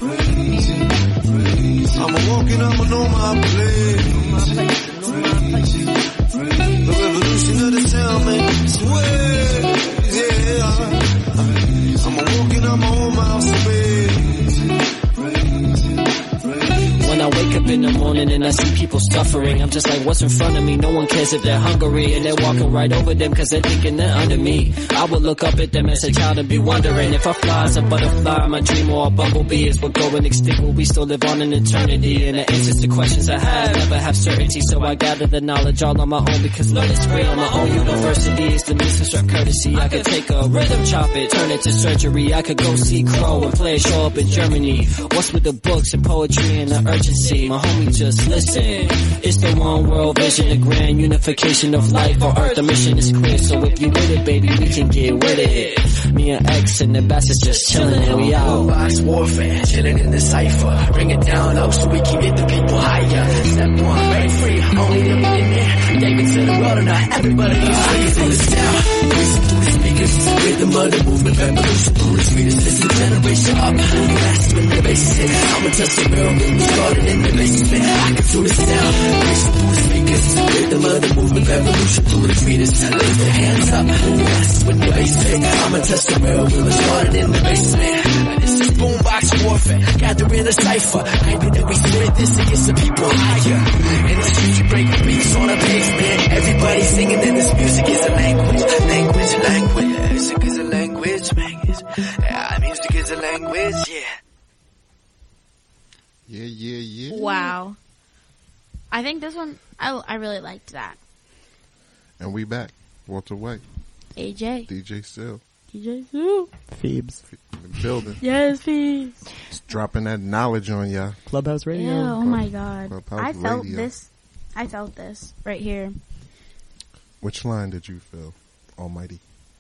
[SPEAKER 21] I'm a walking, I'm a know my place. The revolution of the sound makes waves, yeah. I'm a walking, I'm a home out space. When I wake up in the morning and I see people suffering, I'm just like, what's in front of me? No one cares if they're hungry, and they're walking right over them cause they're thinking they're under me. I would look up at them as a child and be wondering if I fly as a butterfly, my dream, or a bumblebee is what going extinct. Will we still live on in eternity? And the answers to questions I have never have certainty, so I gather the knowledge all on my own because learning's free on my own university. Is the means to construct courtesy. I could take a rhythm, chop it, turn it to surgery. I could go see Crow and play a show up in Germany. What's with the books and poetry and the urgency? My homie, just listen. It's the one world vision, the grand unification of life on earth. The mission is clear, so if you with it, baby, we can get with it. Me and X and the bastards just chilling and we out. Box warfare, chilling in the cipher. Bring it down low so we can get the people higher. Step one, break free, only the millionaire. David to the world and not everybody is free. Feel the sound, racing through the speakers. Rhythm of the movement, revolution through the sweetest. Listen, generation up, the masses when the bass is hit. I'ma touch the world when we started in the basement. I can feel the sound, racing through the speakers. Rhythm of the movement, revolution through the sweetest. Lift your hands up, the masses when the bass hit. I'ma touch the world when we started in the basement. This is boombox warfare, gather in a cipher. Maybe that we spirit this against the people higher. In the streets we break beats on a pavement. Everybody singing that this music is a language. Language, language. Music is a language, man. Yeah, music is a language, yeah.
[SPEAKER 15] Yeah, yeah, yeah.
[SPEAKER 12] Wow. I think this one, I, I really liked that.
[SPEAKER 15] And we back. Walter White.
[SPEAKER 12] A J.
[SPEAKER 15] D J Still.
[SPEAKER 12] D J Still.
[SPEAKER 16] Phoebes.
[SPEAKER 15] In the building.
[SPEAKER 12] Yes, Phoebes.
[SPEAKER 15] Just dropping that knowledge on y'all.
[SPEAKER 16] Clubhouse Radio.
[SPEAKER 12] Yeah, oh my god.
[SPEAKER 15] Clubhouse
[SPEAKER 12] I felt
[SPEAKER 15] Radio.
[SPEAKER 12] this. I felt this right here.
[SPEAKER 15] Which line did you feel, Almighty?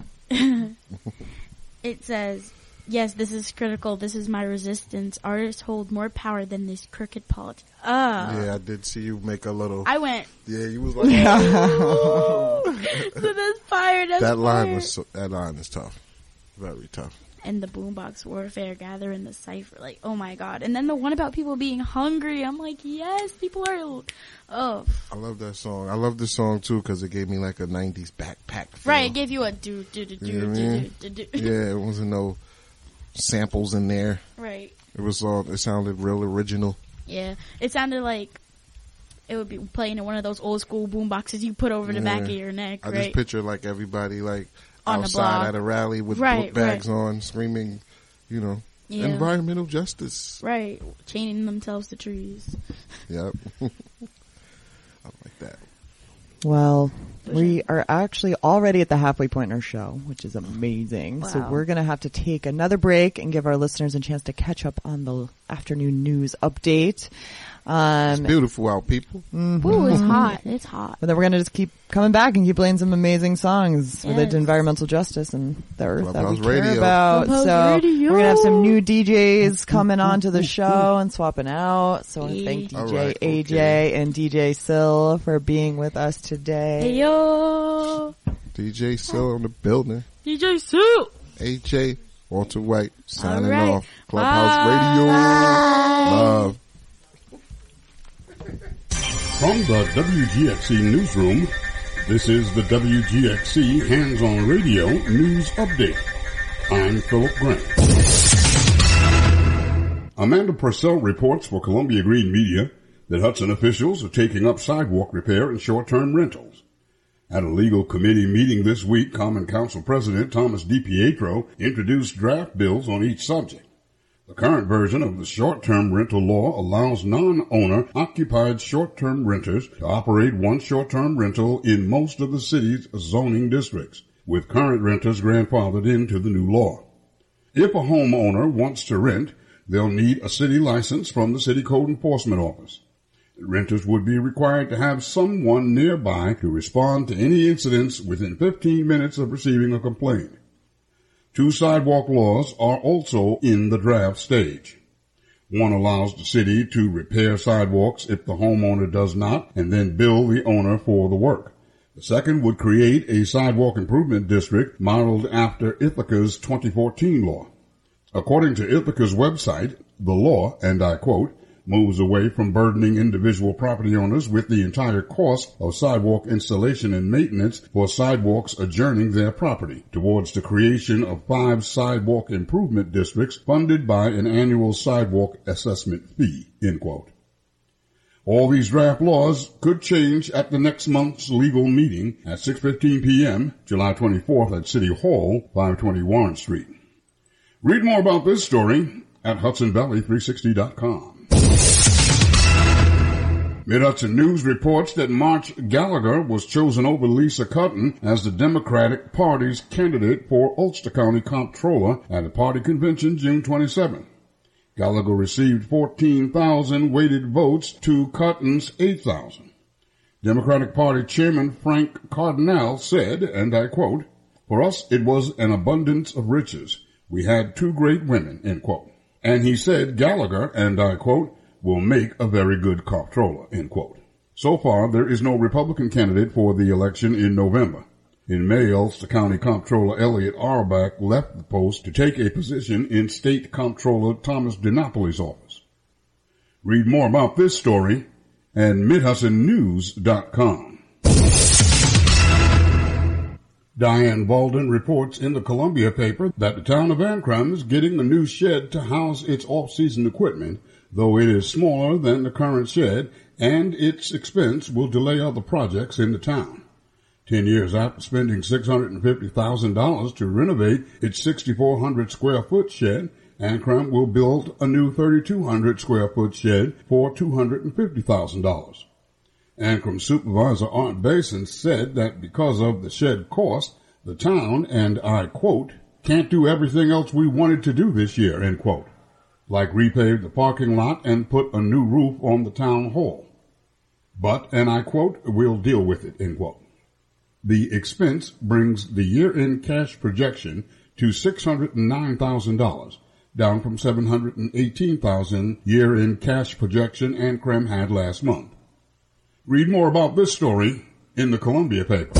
[SPEAKER 12] It says, yes, this is critical. This is my resistance. Artists hold more power than this crooked politics. Oh.
[SPEAKER 15] Yeah, I did see you make a little.
[SPEAKER 12] I went.
[SPEAKER 15] Yeah, you was like. Oh.
[SPEAKER 12] So that's fire. That's
[SPEAKER 15] that line
[SPEAKER 12] fire.
[SPEAKER 15] was so, that line is tough, very tough.
[SPEAKER 12] And the boombox warfare, gather in the cipher, like, oh my god. And then the one about people being hungry, I'm like, yes, people are, oh.
[SPEAKER 15] I love that song. I love this song too because it gave me like a nineties backpack feel.
[SPEAKER 12] Right, it gave you a do, do, do,
[SPEAKER 15] You know
[SPEAKER 12] do,
[SPEAKER 15] what I
[SPEAKER 12] do,
[SPEAKER 15] mean?
[SPEAKER 12] do, do.
[SPEAKER 15] Yeah, it wasn't no samples in there.
[SPEAKER 12] Right.
[SPEAKER 15] It was all, it sounded real original.
[SPEAKER 12] Yeah, it sounded like it would be playing in one of those old school boom boxes you put over the back of
[SPEAKER 15] Yeah.
[SPEAKER 12] your neck,
[SPEAKER 15] I
[SPEAKER 12] right?
[SPEAKER 15] just picture like everybody like
[SPEAKER 12] On the
[SPEAKER 15] outside
[SPEAKER 12] block.
[SPEAKER 15] at a rally with
[SPEAKER 12] Right,
[SPEAKER 15] book bags
[SPEAKER 12] right.
[SPEAKER 15] on, screaming, you know,
[SPEAKER 12] Yeah.
[SPEAKER 15] environmental justice.
[SPEAKER 12] Right, chaining themselves to trees.
[SPEAKER 15] Yep. I like that.
[SPEAKER 16] Well, we are actually already at the halfway point in our show, which is amazing. So
[SPEAKER 2] Wow.
[SPEAKER 16] we're going to have to take another break and give our listeners a chance to catch up on the afternoon news update. Um,
[SPEAKER 15] It's beautiful out, people.
[SPEAKER 16] mhm.
[SPEAKER 12] Ooh, it's hot. It's hot.
[SPEAKER 16] But then we're going to just keep coming back and keep playing some amazing songs related
[SPEAKER 12] Yes.
[SPEAKER 16] to environmental justice and the earth
[SPEAKER 15] Clubhouse
[SPEAKER 16] that we care
[SPEAKER 15] Radio.
[SPEAKER 16] about.
[SPEAKER 12] Clubhouse
[SPEAKER 16] so
[SPEAKER 12] Radio.
[SPEAKER 16] we're going to have some new D Js coming on to the show and swapping out. So I want to thank D J
[SPEAKER 15] All right,
[SPEAKER 16] A J and D J Sil for being with us today.
[SPEAKER 12] Hey yo,
[SPEAKER 15] D J Sill on the building.
[SPEAKER 12] D J Sue.
[SPEAKER 15] A J Walter White signing
[SPEAKER 12] All right.
[SPEAKER 15] off. Clubhouse
[SPEAKER 12] Bye.
[SPEAKER 15] Radio. Love.
[SPEAKER 13] From the W G X C newsroom, this is the W G X C Hands-On Radio News Update. I'm Philip Grant. Amanda Purcell reports for Columbia Green Media that Hudson officials are taking up sidewalk repair and short-term rentals. At a legal committee meeting this week, Common Council President Thomas DiPietro introduced draft bills on each subject. The current version of the short-term rental law allows non-owner occupied short-term renters to operate one short-term rental in most of the city's zoning districts, with current renters grandfathered into the new law. If a homeowner wants to rent, they'll need a city license from the City Code Enforcement Office. Renters would be required to have someone nearby to respond to any incidents within fifteen minutes of receiving a complaint. Two sidewalk laws are also in the draft stage. One allows the city to repair sidewalks if the homeowner does not, and then bill the owner for the work. The second would create a sidewalk improvement district modeled after Ithaca's twenty fourteen law. According to Ithaca's website, the law, and I quote, moves away from burdening individual property owners with the entire cost of sidewalk installation and maintenance for sidewalks adjoining their property towards the creation of five sidewalk improvement districts funded by an annual sidewalk assessment fee, end quote. All these draft laws could change at the next month's legal meeting at six fifteen p.m., July twenty-fourth at City Hall, five twenty Warren Street. Read more about this story at Hudson Valley three sixty dot com. Mid-Hudson News reports that March Gallagher was chosen over Lisa Cutton as the Democratic Party's candidate for Ulster County Comptroller at a party convention June twenty-seventh. Gallagher received fourteen thousand weighted votes to Cutton's eight thousand. Democratic Party Chairman Frank Cardinal said, and I quote, "For us it was an abundance of riches. We had two great women," end quote. And he said Gallagher, and I quote, "will make a very good comptroller," end quote. So far, there is no Republican candidate for the election in November. In May, Ulster County Comptroller Elliot Auerbach left the post to take a position in State Comptroller Thomas DiNapoli's office. Read more about this story at mid hudson news dot com. Diane Valden reports in the Columbia paper that the town of Ancram is getting a new shed to house its off-season equipment, though it is smaller than the current shed, and its expense will delay other projects in the town. Ten years after spending six hundred fifty thousand dollars to renovate its sixty-four hundred square foot shed, Ancram will build a new thirty-two hundred square foot shed for two hundred fifty thousand dollars. Ancram Supervisor Art Basin said that because of the shed cost, the town, and I quote, "can't do everything else we wanted to do this year," end quote, like repave the parking lot and put a new roof on the town hall. But, and I quote, "we'll deal with it," end quote. The expense brings the year-end cash projection to six hundred nine thousand dollars, down from seven hundred eighteen thousand dollars year-end cash projection Ancram had last month. Read more about this story in the Columbia paper.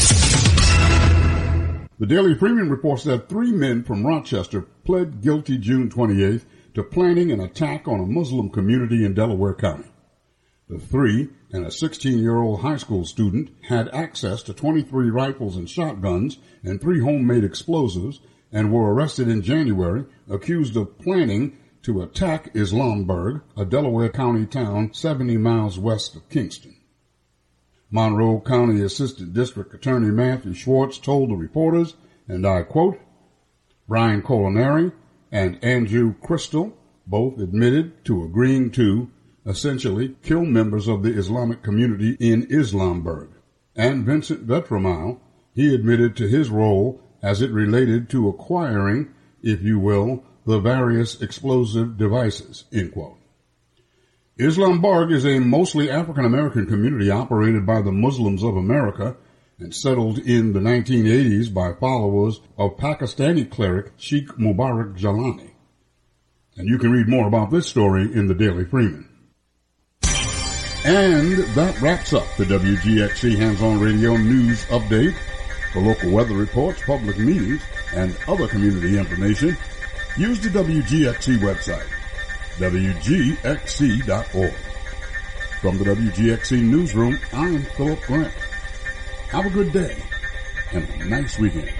[SPEAKER 13] The Daily Freeman reports that three men from Rochester pled guilty June twenty-eighth to planning an attack on a Muslim community in Delaware County. The three and a sixteen-year-old high school student had access to twenty-three rifles and shotguns and three homemade explosives and were arrested in January, accused of planning to attack Islamburg, a Delaware County town seventy miles west of Kingston. Monroe County Assistant District Attorney Matthew Schwartz told the reporters, and I quote, Brian Colinari and Andrew Crystal both admitted to agreeing to essentially kill members of the Islamic community in Islamburg. And Vincent Vetramile, he admitted to his role as it related to acquiring, if you will, the various explosive devices, end quote. Islamburg is a mostly African-American community operated by the Muslims of America and settled in the nineteen eighties by followers of Pakistani cleric Sheikh Mubarak Jalani. And you can read more about this story in the Daily Freeman. And that wraps up the W G X C Hands-On Radio News Update. For local weather reports, public meetings, and other community information, use the W G X C website, W G X C dot org. From the W G X C Newsroom, I'm Philip Grant. Have a good day and a nice weekend.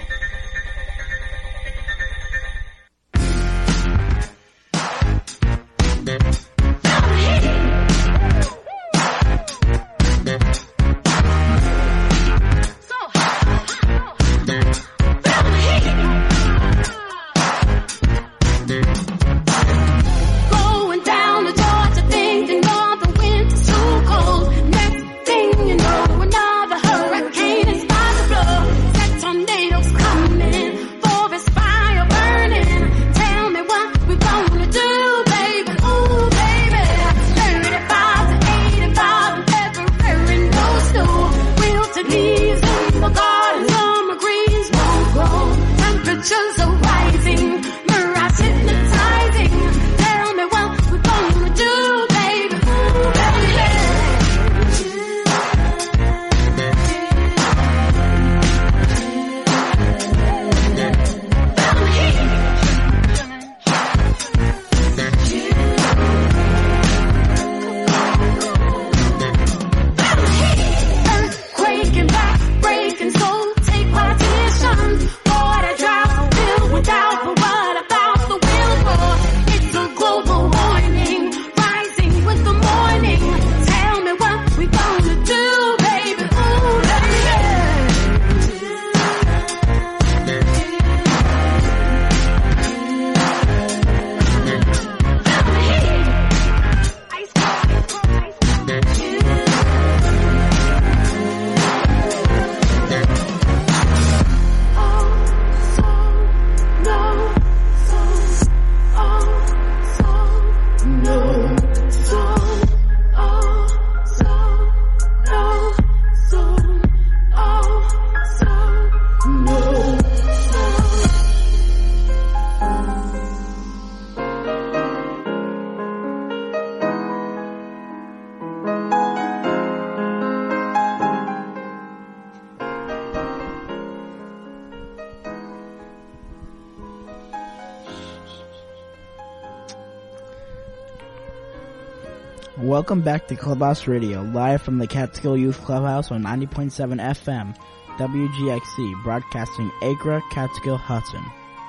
[SPEAKER 1] Welcome back to Clubhouse Radio, live from the Catskill Youth Clubhouse on ninety point seven F M, W G X C, broadcasting Acra, Catskill, Hudson.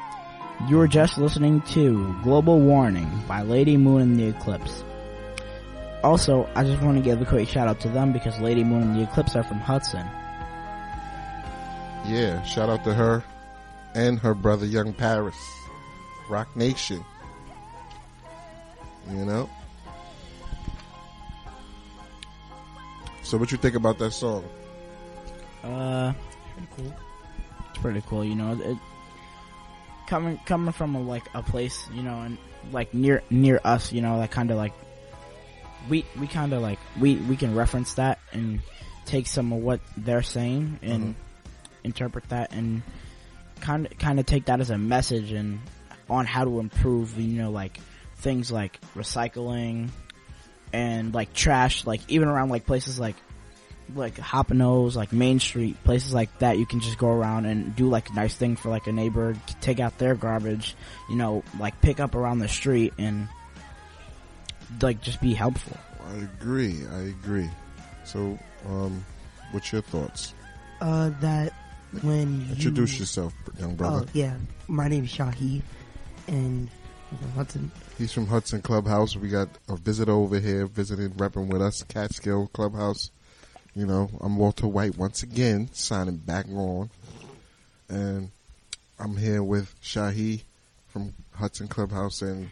[SPEAKER 1] You were just listening to Global Warning by Lady Moon and the Eclipse. Also, I just want to give a quick shout out to them because Lady Moon and the Eclipse are from Hudson.
[SPEAKER 15] Yeah, shout out to her and her brother Young Paris. Rock Nation. You know? So what you think about that song?
[SPEAKER 1] Uh, pretty cool. It's pretty cool, you know. It, coming coming from a, like a place, you know, and like near near us, you know, like kind of like we we kind of like we we can reference that and take some of what they're saying and uh-huh. interpret that and kind of kind of take that as a message and on how to improve, you know, like things like recycling and like trash, like even around like places like like Hoppano's, like Main Street, places like that, you can just go around and do like a nice thing for like a neighbor, take out their garbage, you know, like pick up around the street and like just be helpful.
[SPEAKER 15] I agree. I agree. So, um, what's your thoughts?
[SPEAKER 3] Uh, that when you...
[SPEAKER 15] Introduce yourself, young brother.
[SPEAKER 3] Oh, yeah. My name is Shahi, and I'm from Hudson.
[SPEAKER 15] He's from Hudson Clubhouse. We got a visitor over here visiting, repping with us, Catskill Clubhouse. You know, I'm Walter White once again, signing back on. And I'm here with Shahi from Hudson Clubhouse and...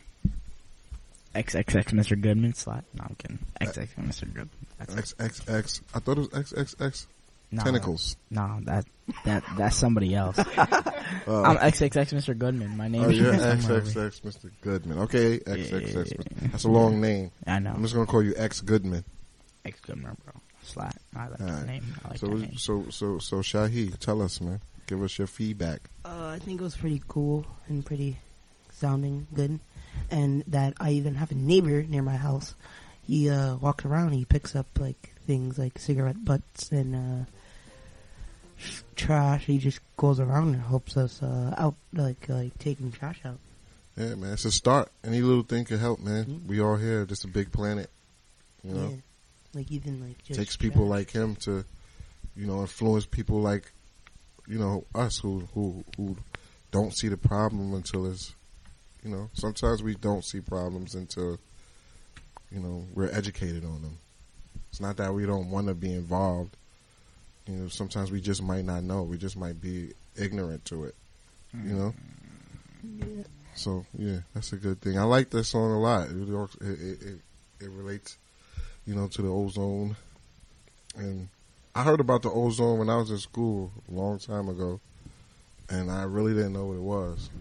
[SPEAKER 1] X X X Mister Goodman slot. No, I'm kidding. X X X Mister Goodman. That's
[SPEAKER 15] X X X. I thought it was X X X
[SPEAKER 1] no,
[SPEAKER 15] Tentacles.
[SPEAKER 1] No, that that that's somebody else.
[SPEAKER 15] uh,
[SPEAKER 1] I'm X X X Mister Goodman. My name
[SPEAKER 15] oh,
[SPEAKER 1] is
[SPEAKER 15] you're X X X Mister Goodman. Okay, X X X. Yeah. That's a long name.
[SPEAKER 1] I know.
[SPEAKER 15] I'm just gonna call you X Goodman.
[SPEAKER 1] X Goodman, bro. Slot. I like
[SPEAKER 15] All
[SPEAKER 1] that
[SPEAKER 15] right.
[SPEAKER 1] name. I like
[SPEAKER 15] so,
[SPEAKER 1] that name.
[SPEAKER 15] so, so, so, Shahi, tell us, man. Give us your feedback.
[SPEAKER 3] Uh, I think it was pretty cool and pretty sounding good. And that I even have a neighbor near my house. He uh, walks around. He picks up like things like cigarette butts and uh, trash. He just goes around and helps us uh, out, like like taking trash out.
[SPEAKER 15] Yeah, man, it's a start. Any little thing can help, man. Mm-hmm. We all here. Just a big planet, you know.
[SPEAKER 3] Yeah. Like even like just
[SPEAKER 15] takes people
[SPEAKER 3] trash.
[SPEAKER 15] like him to, you know, influence people like, you know, us who who who don't see the problem until it's. You know, sometimes we don't see problems until, you know, we're educated on them. It's not that we don't want to be involved. You know, sometimes we just might not know. We just might be ignorant to it. You know?
[SPEAKER 3] Yeah.
[SPEAKER 15] So, yeah, that's a good thing. I like this song a lot. It, it, it, it relates, you know, to the ozone. And I heard about the ozone when I was in school a long time ago. And I really didn't know what it was.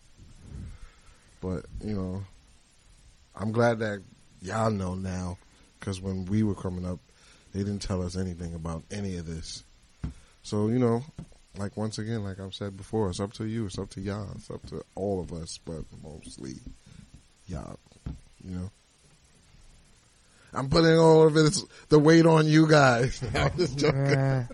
[SPEAKER 15] But, you know, I'm glad that y'all know now, because when we were coming up, they didn't tell us anything about any of this. So, you know, like once again, like I've said before, it's up to you, it's up to y'all, it's up to all of us, but mostly y'all, you know. I'm putting all of it, the weight on you guys. I'm just joking.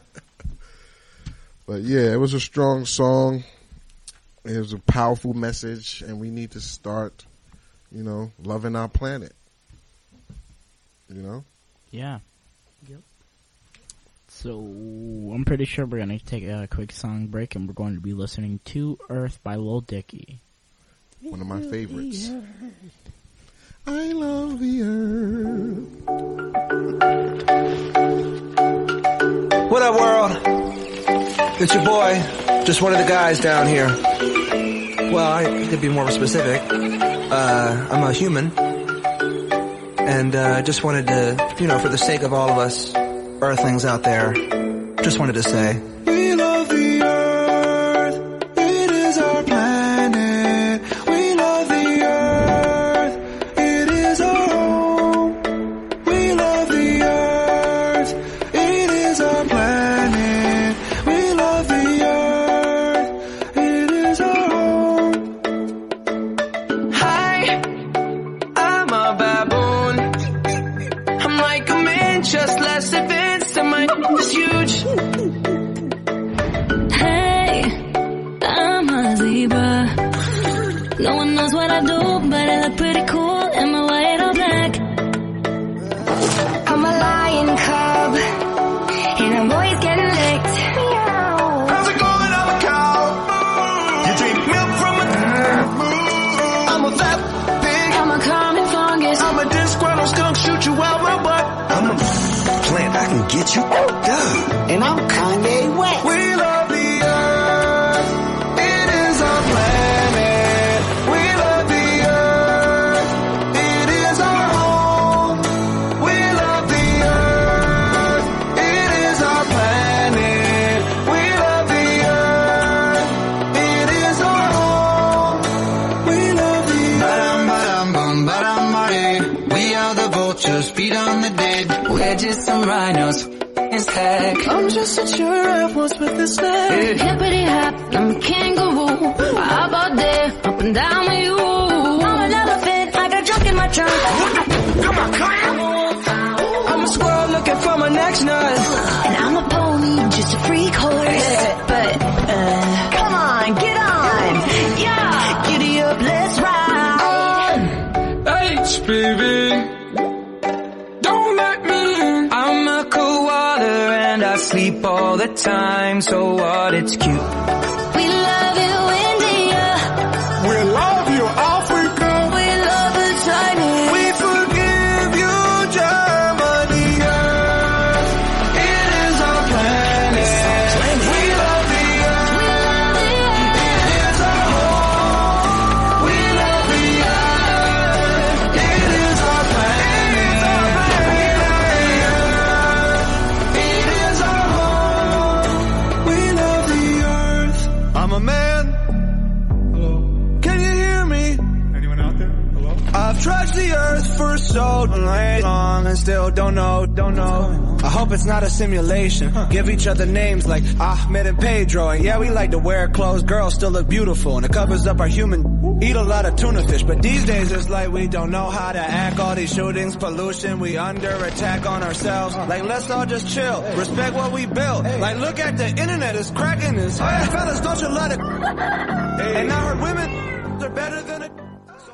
[SPEAKER 15] But yeah, it was a strong song. It was a powerful message, and we need to start, you know, loving our planet. You know?
[SPEAKER 1] Yeah.
[SPEAKER 3] Yep.
[SPEAKER 1] So, I'm pretty sure we're going to take a quick song break, and we're going to be listening to Earth by Lil Dicky.
[SPEAKER 15] One of my favorites. I love the earth.
[SPEAKER 22] What up, world? It's your boy, just one of the guys down here. Well, I could be more specific. Uh, I'm a human. And, uh, just wanted to, you know, for the sake of all of us earthlings out there, just wanted to say, we love the earth. It is our planet. We love the earth. It is our home. We love the earth. It is our planet. We love the earth. It is our home. Hi, I'm a baboon. I'm like a man, just less advanced, and my is huge.
[SPEAKER 23] Hey, I'm a zebra. No one knows what I do, but I look pretty cool in my white or black.
[SPEAKER 14] I'm a lion cub, and I'm always getting licked.
[SPEAKER 22] How's it going? I'm a cow. You drink milk from a I'm a fat pig.
[SPEAKER 23] I'm a common fungus.
[SPEAKER 22] I'm a disgruntled skunk, shoot you out my butt. I'm a plant, I can get you done. And I'm Kanye West. We love the earth. It is our planet. We love the earth. It is our home. We love the earth. It is our planet. We love the earth. It is our home. We love the earth.
[SPEAKER 24] Ba-dum, bum, ba-dum, ba-dee. We are the vultures, feed on the dead. We're just some rhinos. It's heck.
[SPEAKER 22] I'm just a giraffe, what's with this leg?
[SPEAKER 23] Hippity hop, I'm a kangaroo. How about that? Up and down with you. I'm an elephant, I got junk in my trunk.
[SPEAKER 22] I'm a squirrel looking for my next
[SPEAKER 19] affectionate.
[SPEAKER 23] And I'm a pony, just a freak horse. But, uh, come on, get on. Yeah, giddy up, let's ride.
[SPEAKER 19] H, baby. Don't let me in. I'm a koala and I sleep all the time. So what? It's cute.
[SPEAKER 23] We love you, India.
[SPEAKER 15] We love you, Africa.
[SPEAKER 23] We love the Chinese.
[SPEAKER 19] We forgive you, Germany. It is our planet. We love the earth. It is our home. We love the earth. It is our planet. It is our home. We love the earth. I'm a man. Hello. Can you hear me? Anyone out there? Hello? I've trudged the earth for so long and still don't know, don't know. I hope it's not a simulation. Give each other names like Ahmed and Pedro. And yeah, we like to wear clothes. Girls still look beautiful and it covers up our human. Eat a lot of tuna fish, but these days it's like we don't know how to act. All these shootings, pollution, we under attack on ourselves. Like let's all just chill, respect what we built. Like look at the internet, it's cracking this. Hey, fellas, don't you let it. And I heard women are better than it.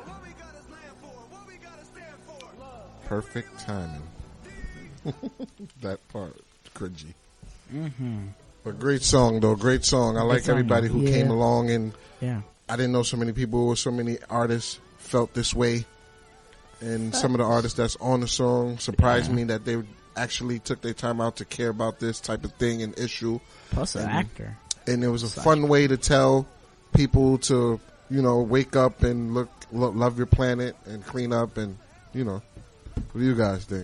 [SPEAKER 15] Perfect timing. That part, cringy.
[SPEAKER 1] Mm-hmm.
[SPEAKER 15] But great song, though. Great song. I like
[SPEAKER 1] song,
[SPEAKER 15] everybody who
[SPEAKER 1] yeah.
[SPEAKER 15] came along, and
[SPEAKER 1] Yeah.
[SPEAKER 15] I didn't know so many people, so many artists felt this way. And some of the artists that's on the song surprised
[SPEAKER 1] Yeah.
[SPEAKER 15] me that they actually took their time out to care about this type of thing and issue.
[SPEAKER 1] Plus an
[SPEAKER 15] and,
[SPEAKER 1] actor.
[SPEAKER 15] And it was a
[SPEAKER 1] Such.
[SPEAKER 15] fun way to tell people to, you know, wake up and look, lo- love your planet and clean up and, you know. What do you guys think?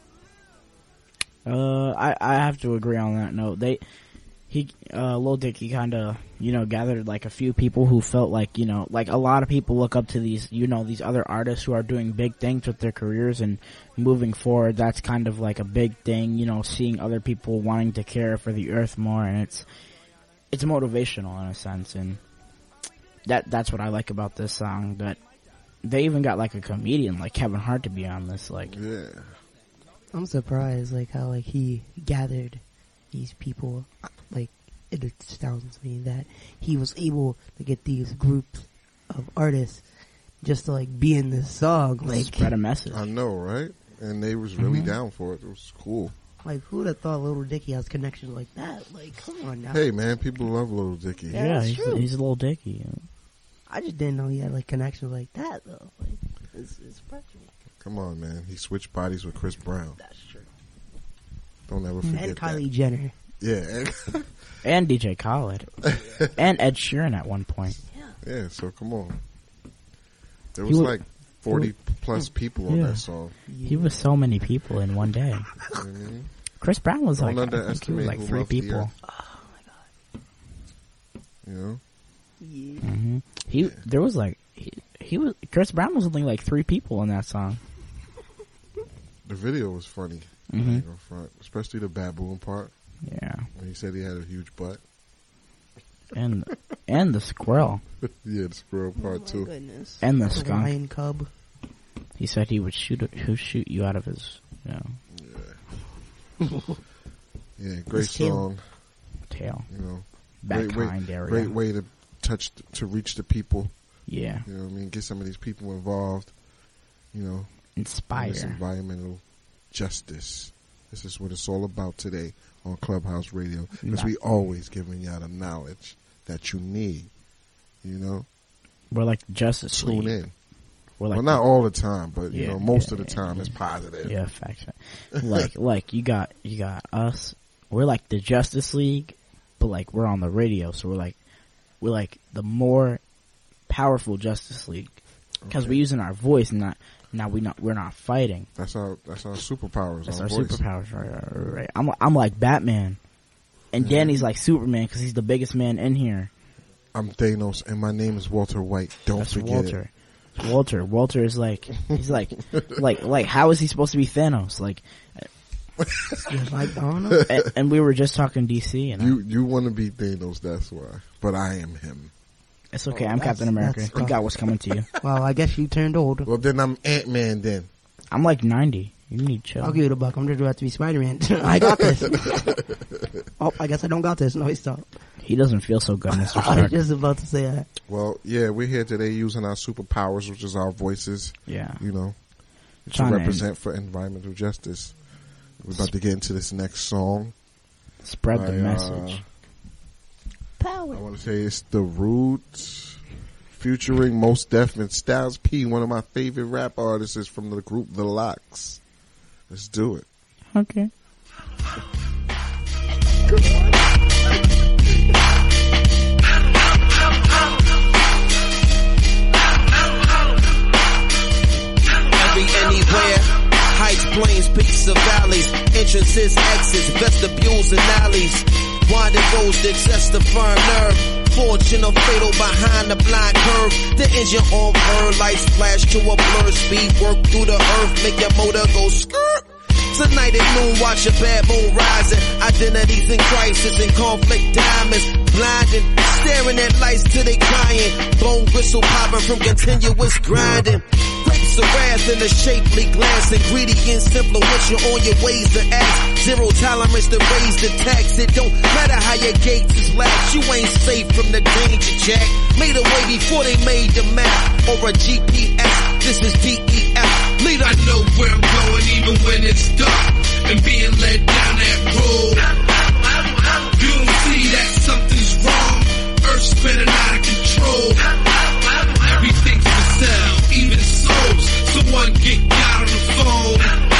[SPEAKER 1] Uh, I, I have to agree on that note. They, he, uh, Lil Dicky kind of, you know, gathered like a few people who felt like, you know, like a lot of people look up to these, you know, these other artists who are doing big things with their careers and moving forward. That's kind of like a big thing, you know, seeing other people wanting to care for the earth more, and it's, it's motivational in a sense, and that, that's what I like about this song. That they even got like a comedian like Kevin Hart to be on this, like.
[SPEAKER 15] Yeah.
[SPEAKER 3] I'm surprised, like, how, like, he gathered these people. Like, it astounds me that he was able to get these groups of artists just to, like, be in this song. Like,
[SPEAKER 1] spread a message.
[SPEAKER 15] I know, right? And they was really
[SPEAKER 3] Mhm.
[SPEAKER 15] down for it. It was cool.
[SPEAKER 3] like, who would have thought Little Dicky has connections like that? Like, come on now.
[SPEAKER 15] Hey, man, people love Little Dicky.
[SPEAKER 3] Yeah,
[SPEAKER 1] Yeah,
[SPEAKER 3] that's
[SPEAKER 1] he's,
[SPEAKER 3] true.
[SPEAKER 1] he's a little dicky.
[SPEAKER 3] I just didn't know he had, like, connections like that, though. Like, it's, it's practical.
[SPEAKER 15] Come on, man. He switched bodies with Chris Brown.
[SPEAKER 3] That's true.
[SPEAKER 15] Don't ever forget
[SPEAKER 3] And Kylie
[SPEAKER 15] that.
[SPEAKER 3] Jenner.
[SPEAKER 15] Yeah. And,
[SPEAKER 1] And D J Khaled. And Ed Sheeran at one point.
[SPEAKER 15] yeah, so come on. There
[SPEAKER 1] He
[SPEAKER 15] was
[SPEAKER 1] was-
[SPEAKER 15] like forty plus people on
[SPEAKER 1] Yeah.
[SPEAKER 15] that song.
[SPEAKER 1] He was so many people in one day.
[SPEAKER 15] Mhm.
[SPEAKER 1] Chris Brown was
[SPEAKER 15] Don't
[SPEAKER 1] like, I think he was
[SPEAKER 15] underestimate
[SPEAKER 1] like
[SPEAKER 15] who
[SPEAKER 1] three
[SPEAKER 15] loved the
[SPEAKER 1] people.
[SPEAKER 15] earth. You know?
[SPEAKER 1] hmm He there was like he, he was Chris Brown was only like three people in that song.
[SPEAKER 15] The video was funny.
[SPEAKER 1] Mhm.
[SPEAKER 15] I ain't gonna front. Especially the baboon part.
[SPEAKER 1] Yeah,
[SPEAKER 15] When he said he had a huge butt.
[SPEAKER 1] and and the squirrel
[SPEAKER 15] Yeah, the squirrel part too.
[SPEAKER 3] Goodness.
[SPEAKER 1] and the
[SPEAKER 3] The
[SPEAKER 1] skunk.
[SPEAKER 3] lion cub.
[SPEAKER 1] He said he would shoot a- he'll shoot you out of his you know
[SPEAKER 15] Yeah, great
[SPEAKER 1] His tail.
[SPEAKER 15] song.
[SPEAKER 1] tail.
[SPEAKER 15] You know,
[SPEAKER 1] Back
[SPEAKER 15] great way,
[SPEAKER 1] hind area.
[SPEAKER 15] great way to touch, to reach the people.
[SPEAKER 1] Yeah.
[SPEAKER 15] You know what I mean? Get some of these people involved. You know,
[SPEAKER 1] Inspire.
[SPEAKER 15] in this environmental justice. This is what it's all about today on Clubhouse Radio. Because we always giving y'all the knowledge that you need. You know?
[SPEAKER 1] We're like Justice
[SPEAKER 15] Tune
[SPEAKER 1] League.
[SPEAKER 15] in.
[SPEAKER 1] We're like
[SPEAKER 15] well, not all the time, but you
[SPEAKER 1] Yeah,
[SPEAKER 15] know, most
[SPEAKER 1] yeah,
[SPEAKER 15] of the time it's positive.
[SPEAKER 1] Yeah, facts. Like, like you got, you got us. We're like the Justice League, but like we're on the radio, so we're like, we're like the more powerful Justice League because
[SPEAKER 15] Okay.
[SPEAKER 1] we're using our voice, and not now we not we're not fighting.
[SPEAKER 15] That's our that's our superpowers.
[SPEAKER 1] That's
[SPEAKER 15] our,
[SPEAKER 1] our
[SPEAKER 15] voice.
[SPEAKER 1] superpowers, right, right, right? I'm I'm like Batman, and
[SPEAKER 15] Yeah.
[SPEAKER 1] Danny's like Superman because he's the biggest man in here.
[SPEAKER 15] I'm Thanos, and my name is Walter White. Don't
[SPEAKER 1] That's
[SPEAKER 15] forget
[SPEAKER 1] Walter.
[SPEAKER 15] it.
[SPEAKER 1] Walter. Walter is like he's like like like how is he supposed to be Thanos? Like,
[SPEAKER 3] like I don't know.
[SPEAKER 1] and, and we were just talking D C, and
[SPEAKER 15] You you want to be Thanos, that's why. But I am him.
[SPEAKER 1] it's okay.
[SPEAKER 3] Oh,
[SPEAKER 1] I'm
[SPEAKER 3] that's-
[SPEAKER 1] Captain America.
[SPEAKER 3] that's
[SPEAKER 1] You
[SPEAKER 3] rough.
[SPEAKER 1] got what's coming to you.
[SPEAKER 3] Well, I guess you turned old.
[SPEAKER 15] Well, then I'm Ant-Man then.
[SPEAKER 1] I'm like ninety. You need chill.
[SPEAKER 3] I'll give you the buck. I'm just about to be Spider-Man. I got this. Oh, I guess I don't got this. No, he stopped.
[SPEAKER 1] He doesn't feel so good, Mister
[SPEAKER 3] I
[SPEAKER 1] Stark.
[SPEAKER 3] was just about to say that.
[SPEAKER 15] Well, yeah, we're here today using our superpowers, which is our voices.
[SPEAKER 1] Yeah.
[SPEAKER 15] You know, to
[SPEAKER 1] Trying to
[SPEAKER 15] represent for environmental justice. We're about to get into this next song.
[SPEAKER 1] Spread the
[SPEAKER 15] by,
[SPEAKER 1] message.
[SPEAKER 15] Uh, Power. I want to say it's The Roots, featuring Mos Def and Styles P, one of my favorite rap artists is from the group The Lox. Let's do it.
[SPEAKER 1] Okay.
[SPEAKER 4] Anywhere, heights, plains, peaks, or valleys, entrances, exits, vestibules, and alleys. Winding roads that test the firm nerve. Fortune or fatal behind the blind curve. The engine on burn, lights flash to a blur. Speed work through the earth, make your motor go skirt. Tonight at noon, watch a bad moon rising. Identities in crisis and conflict diamonds. Blinding, staring at lights till they crying. Bone gristle popping from continuous grinding. Grapes of wrath in a shapely glass. Ingredients influential on your ways to act. Zero tolerance to raise the tax. It don't matter how your gates is latched. You ain't safe from the danger, Jack. Made a way before they made the map. Or a G P S. This is D E F. Leader.
[SPEAKER 5] I know where I'm going even when it's dark. And being led down that road. You don't see that something's wrong. Earth's spinning out of control. Everything's for sale, even souls. Someone get out on the phone.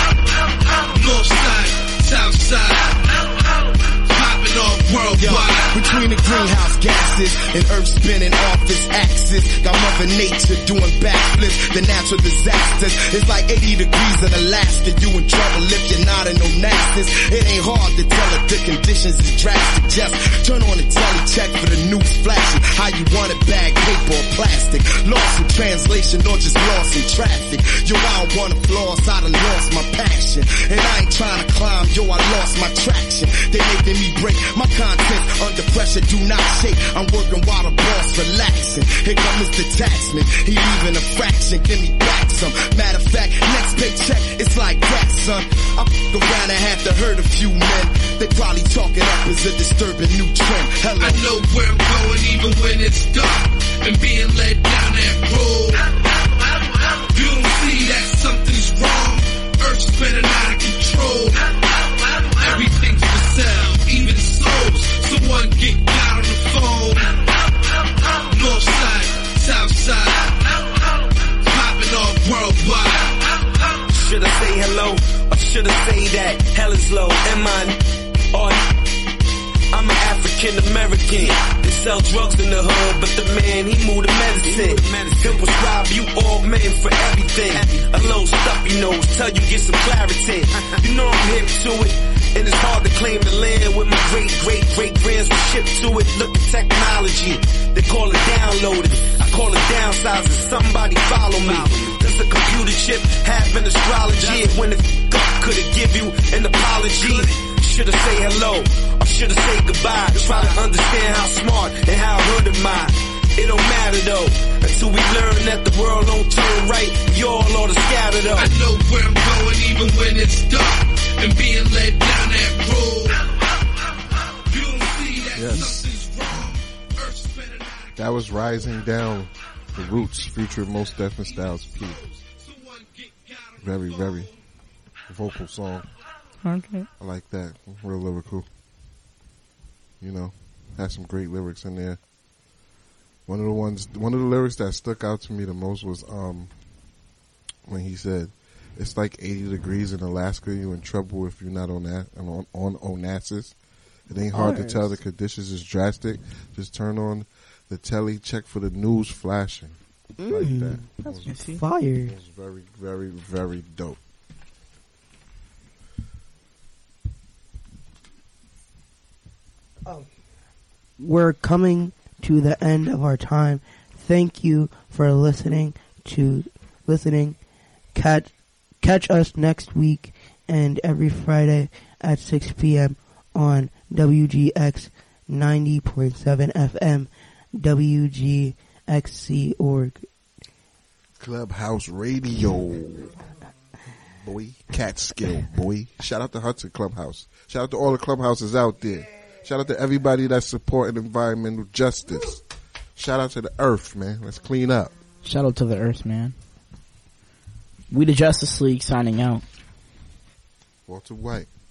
[SPEAKER 5] North side, south side, popping off worldwide.
[SPEAKER 4] Between the greenhouse gases and Earth spinning off its axis, got Mother Nature doing backflips. The natural disasters, it's like eighty degrees in Alaska. You in trouble if you're not in no nasties. It ain't hard to tell if the conditions is drastic. Just turn on the telly, check for the news flashing. How you want it, bag, paper, or plastic. Lost in translation or just lost in traffic. Yo, I don't wanna floss, I done lost my passion. And I ain't trying to climb, yo, I lost my traction. They making me break my content under pressure, do not shake. I'm working while the boss relaxing. Here come Mister Taxman, he leaving a fraction, give me back some. Matter of fact, next paycheck, it's like that, son. I f*** around and have to hurt a few men. They probably talk it up as a disturbing new trend. Hello.
[SPEAKER 5] I know where I'm going even when it's dark. And being led down that road. You don't see that something's wrong. Earth's spinning out of control. Everything's for sale, even souls. Someone get out on the phone. North side, south side, popping off worldwide.
[SPEAKER 4] Should I say hello or should I say that hell is low? Am I on? I'm an African American. They sell drugs in the hood, but the man, he moved the medicine. He'll prescribe you all men for everything. A little stuffy nose, tell you get some clarity. You know I'm hip to it, and it's hard to claim the land with my great, great, great grands were shipped to it. Look at technology, they call it downloaded. I call it downsizing, somebody follow me. Does a computer chip have an astrology? When the f*** up, could it give you an apology? Should I say hello or should I say goodbye? Try to understand how smart and how hood am I. It don't matter though, until we learn that the world don't turn right. We all ought to scatter though.
[SPEAKER 5] I know where I'm going even when it's dark. And being led down that road. You don't see that
[SPEAKER 15] Yes.
[SPEAKER 5] something's wrong. Earth's spinning out.
[SPEAKER 15] That was Rising Down, The Roots, featuring Mos Def and Styles P. Very, very vocal song.
[SPEAKER 1] Okay.
[SPEAKER 15] I like that. Real lyrical. You know, has some great lyrics in there. One of the ones, one of the lyrics that stuck out to me the most was um when he said, "It's like eighty degrees in Alaska. You in trouble if you're not on that on on Onassis. It ain't hard to tell the conditions is drastic. Just turn on the telly, check for the news flashing."
[SPEAKER 3] Mm,
[SPEAKER 15] like that.
[SPEAKER 3] That's
[SPEAKER 15] It was,
[SPEAKER 3] fire.
[SPEAKER 15] It was very, very, very dope.
[SPEAKER 3] Oh. We're coming to the end of our time. Thank you for listening to listening. Catch catch us next week and every Friday at six p.m. on W G X ninety point seven F M, W G X C dot org.
[SPEAKER 15] Clubhouse Radio. boy. Catskill, boy. Shout out to Hudson Clubhouse. Shout out to all the clubhouses out there. Shout out to everybody that's supporting environmental justice. Shout out to the earth, man. Let's clean up.
[SPEAKER 1] Shout out to the earth, man. We the Justice League signing out.
[SPEAKER 15] Walter White.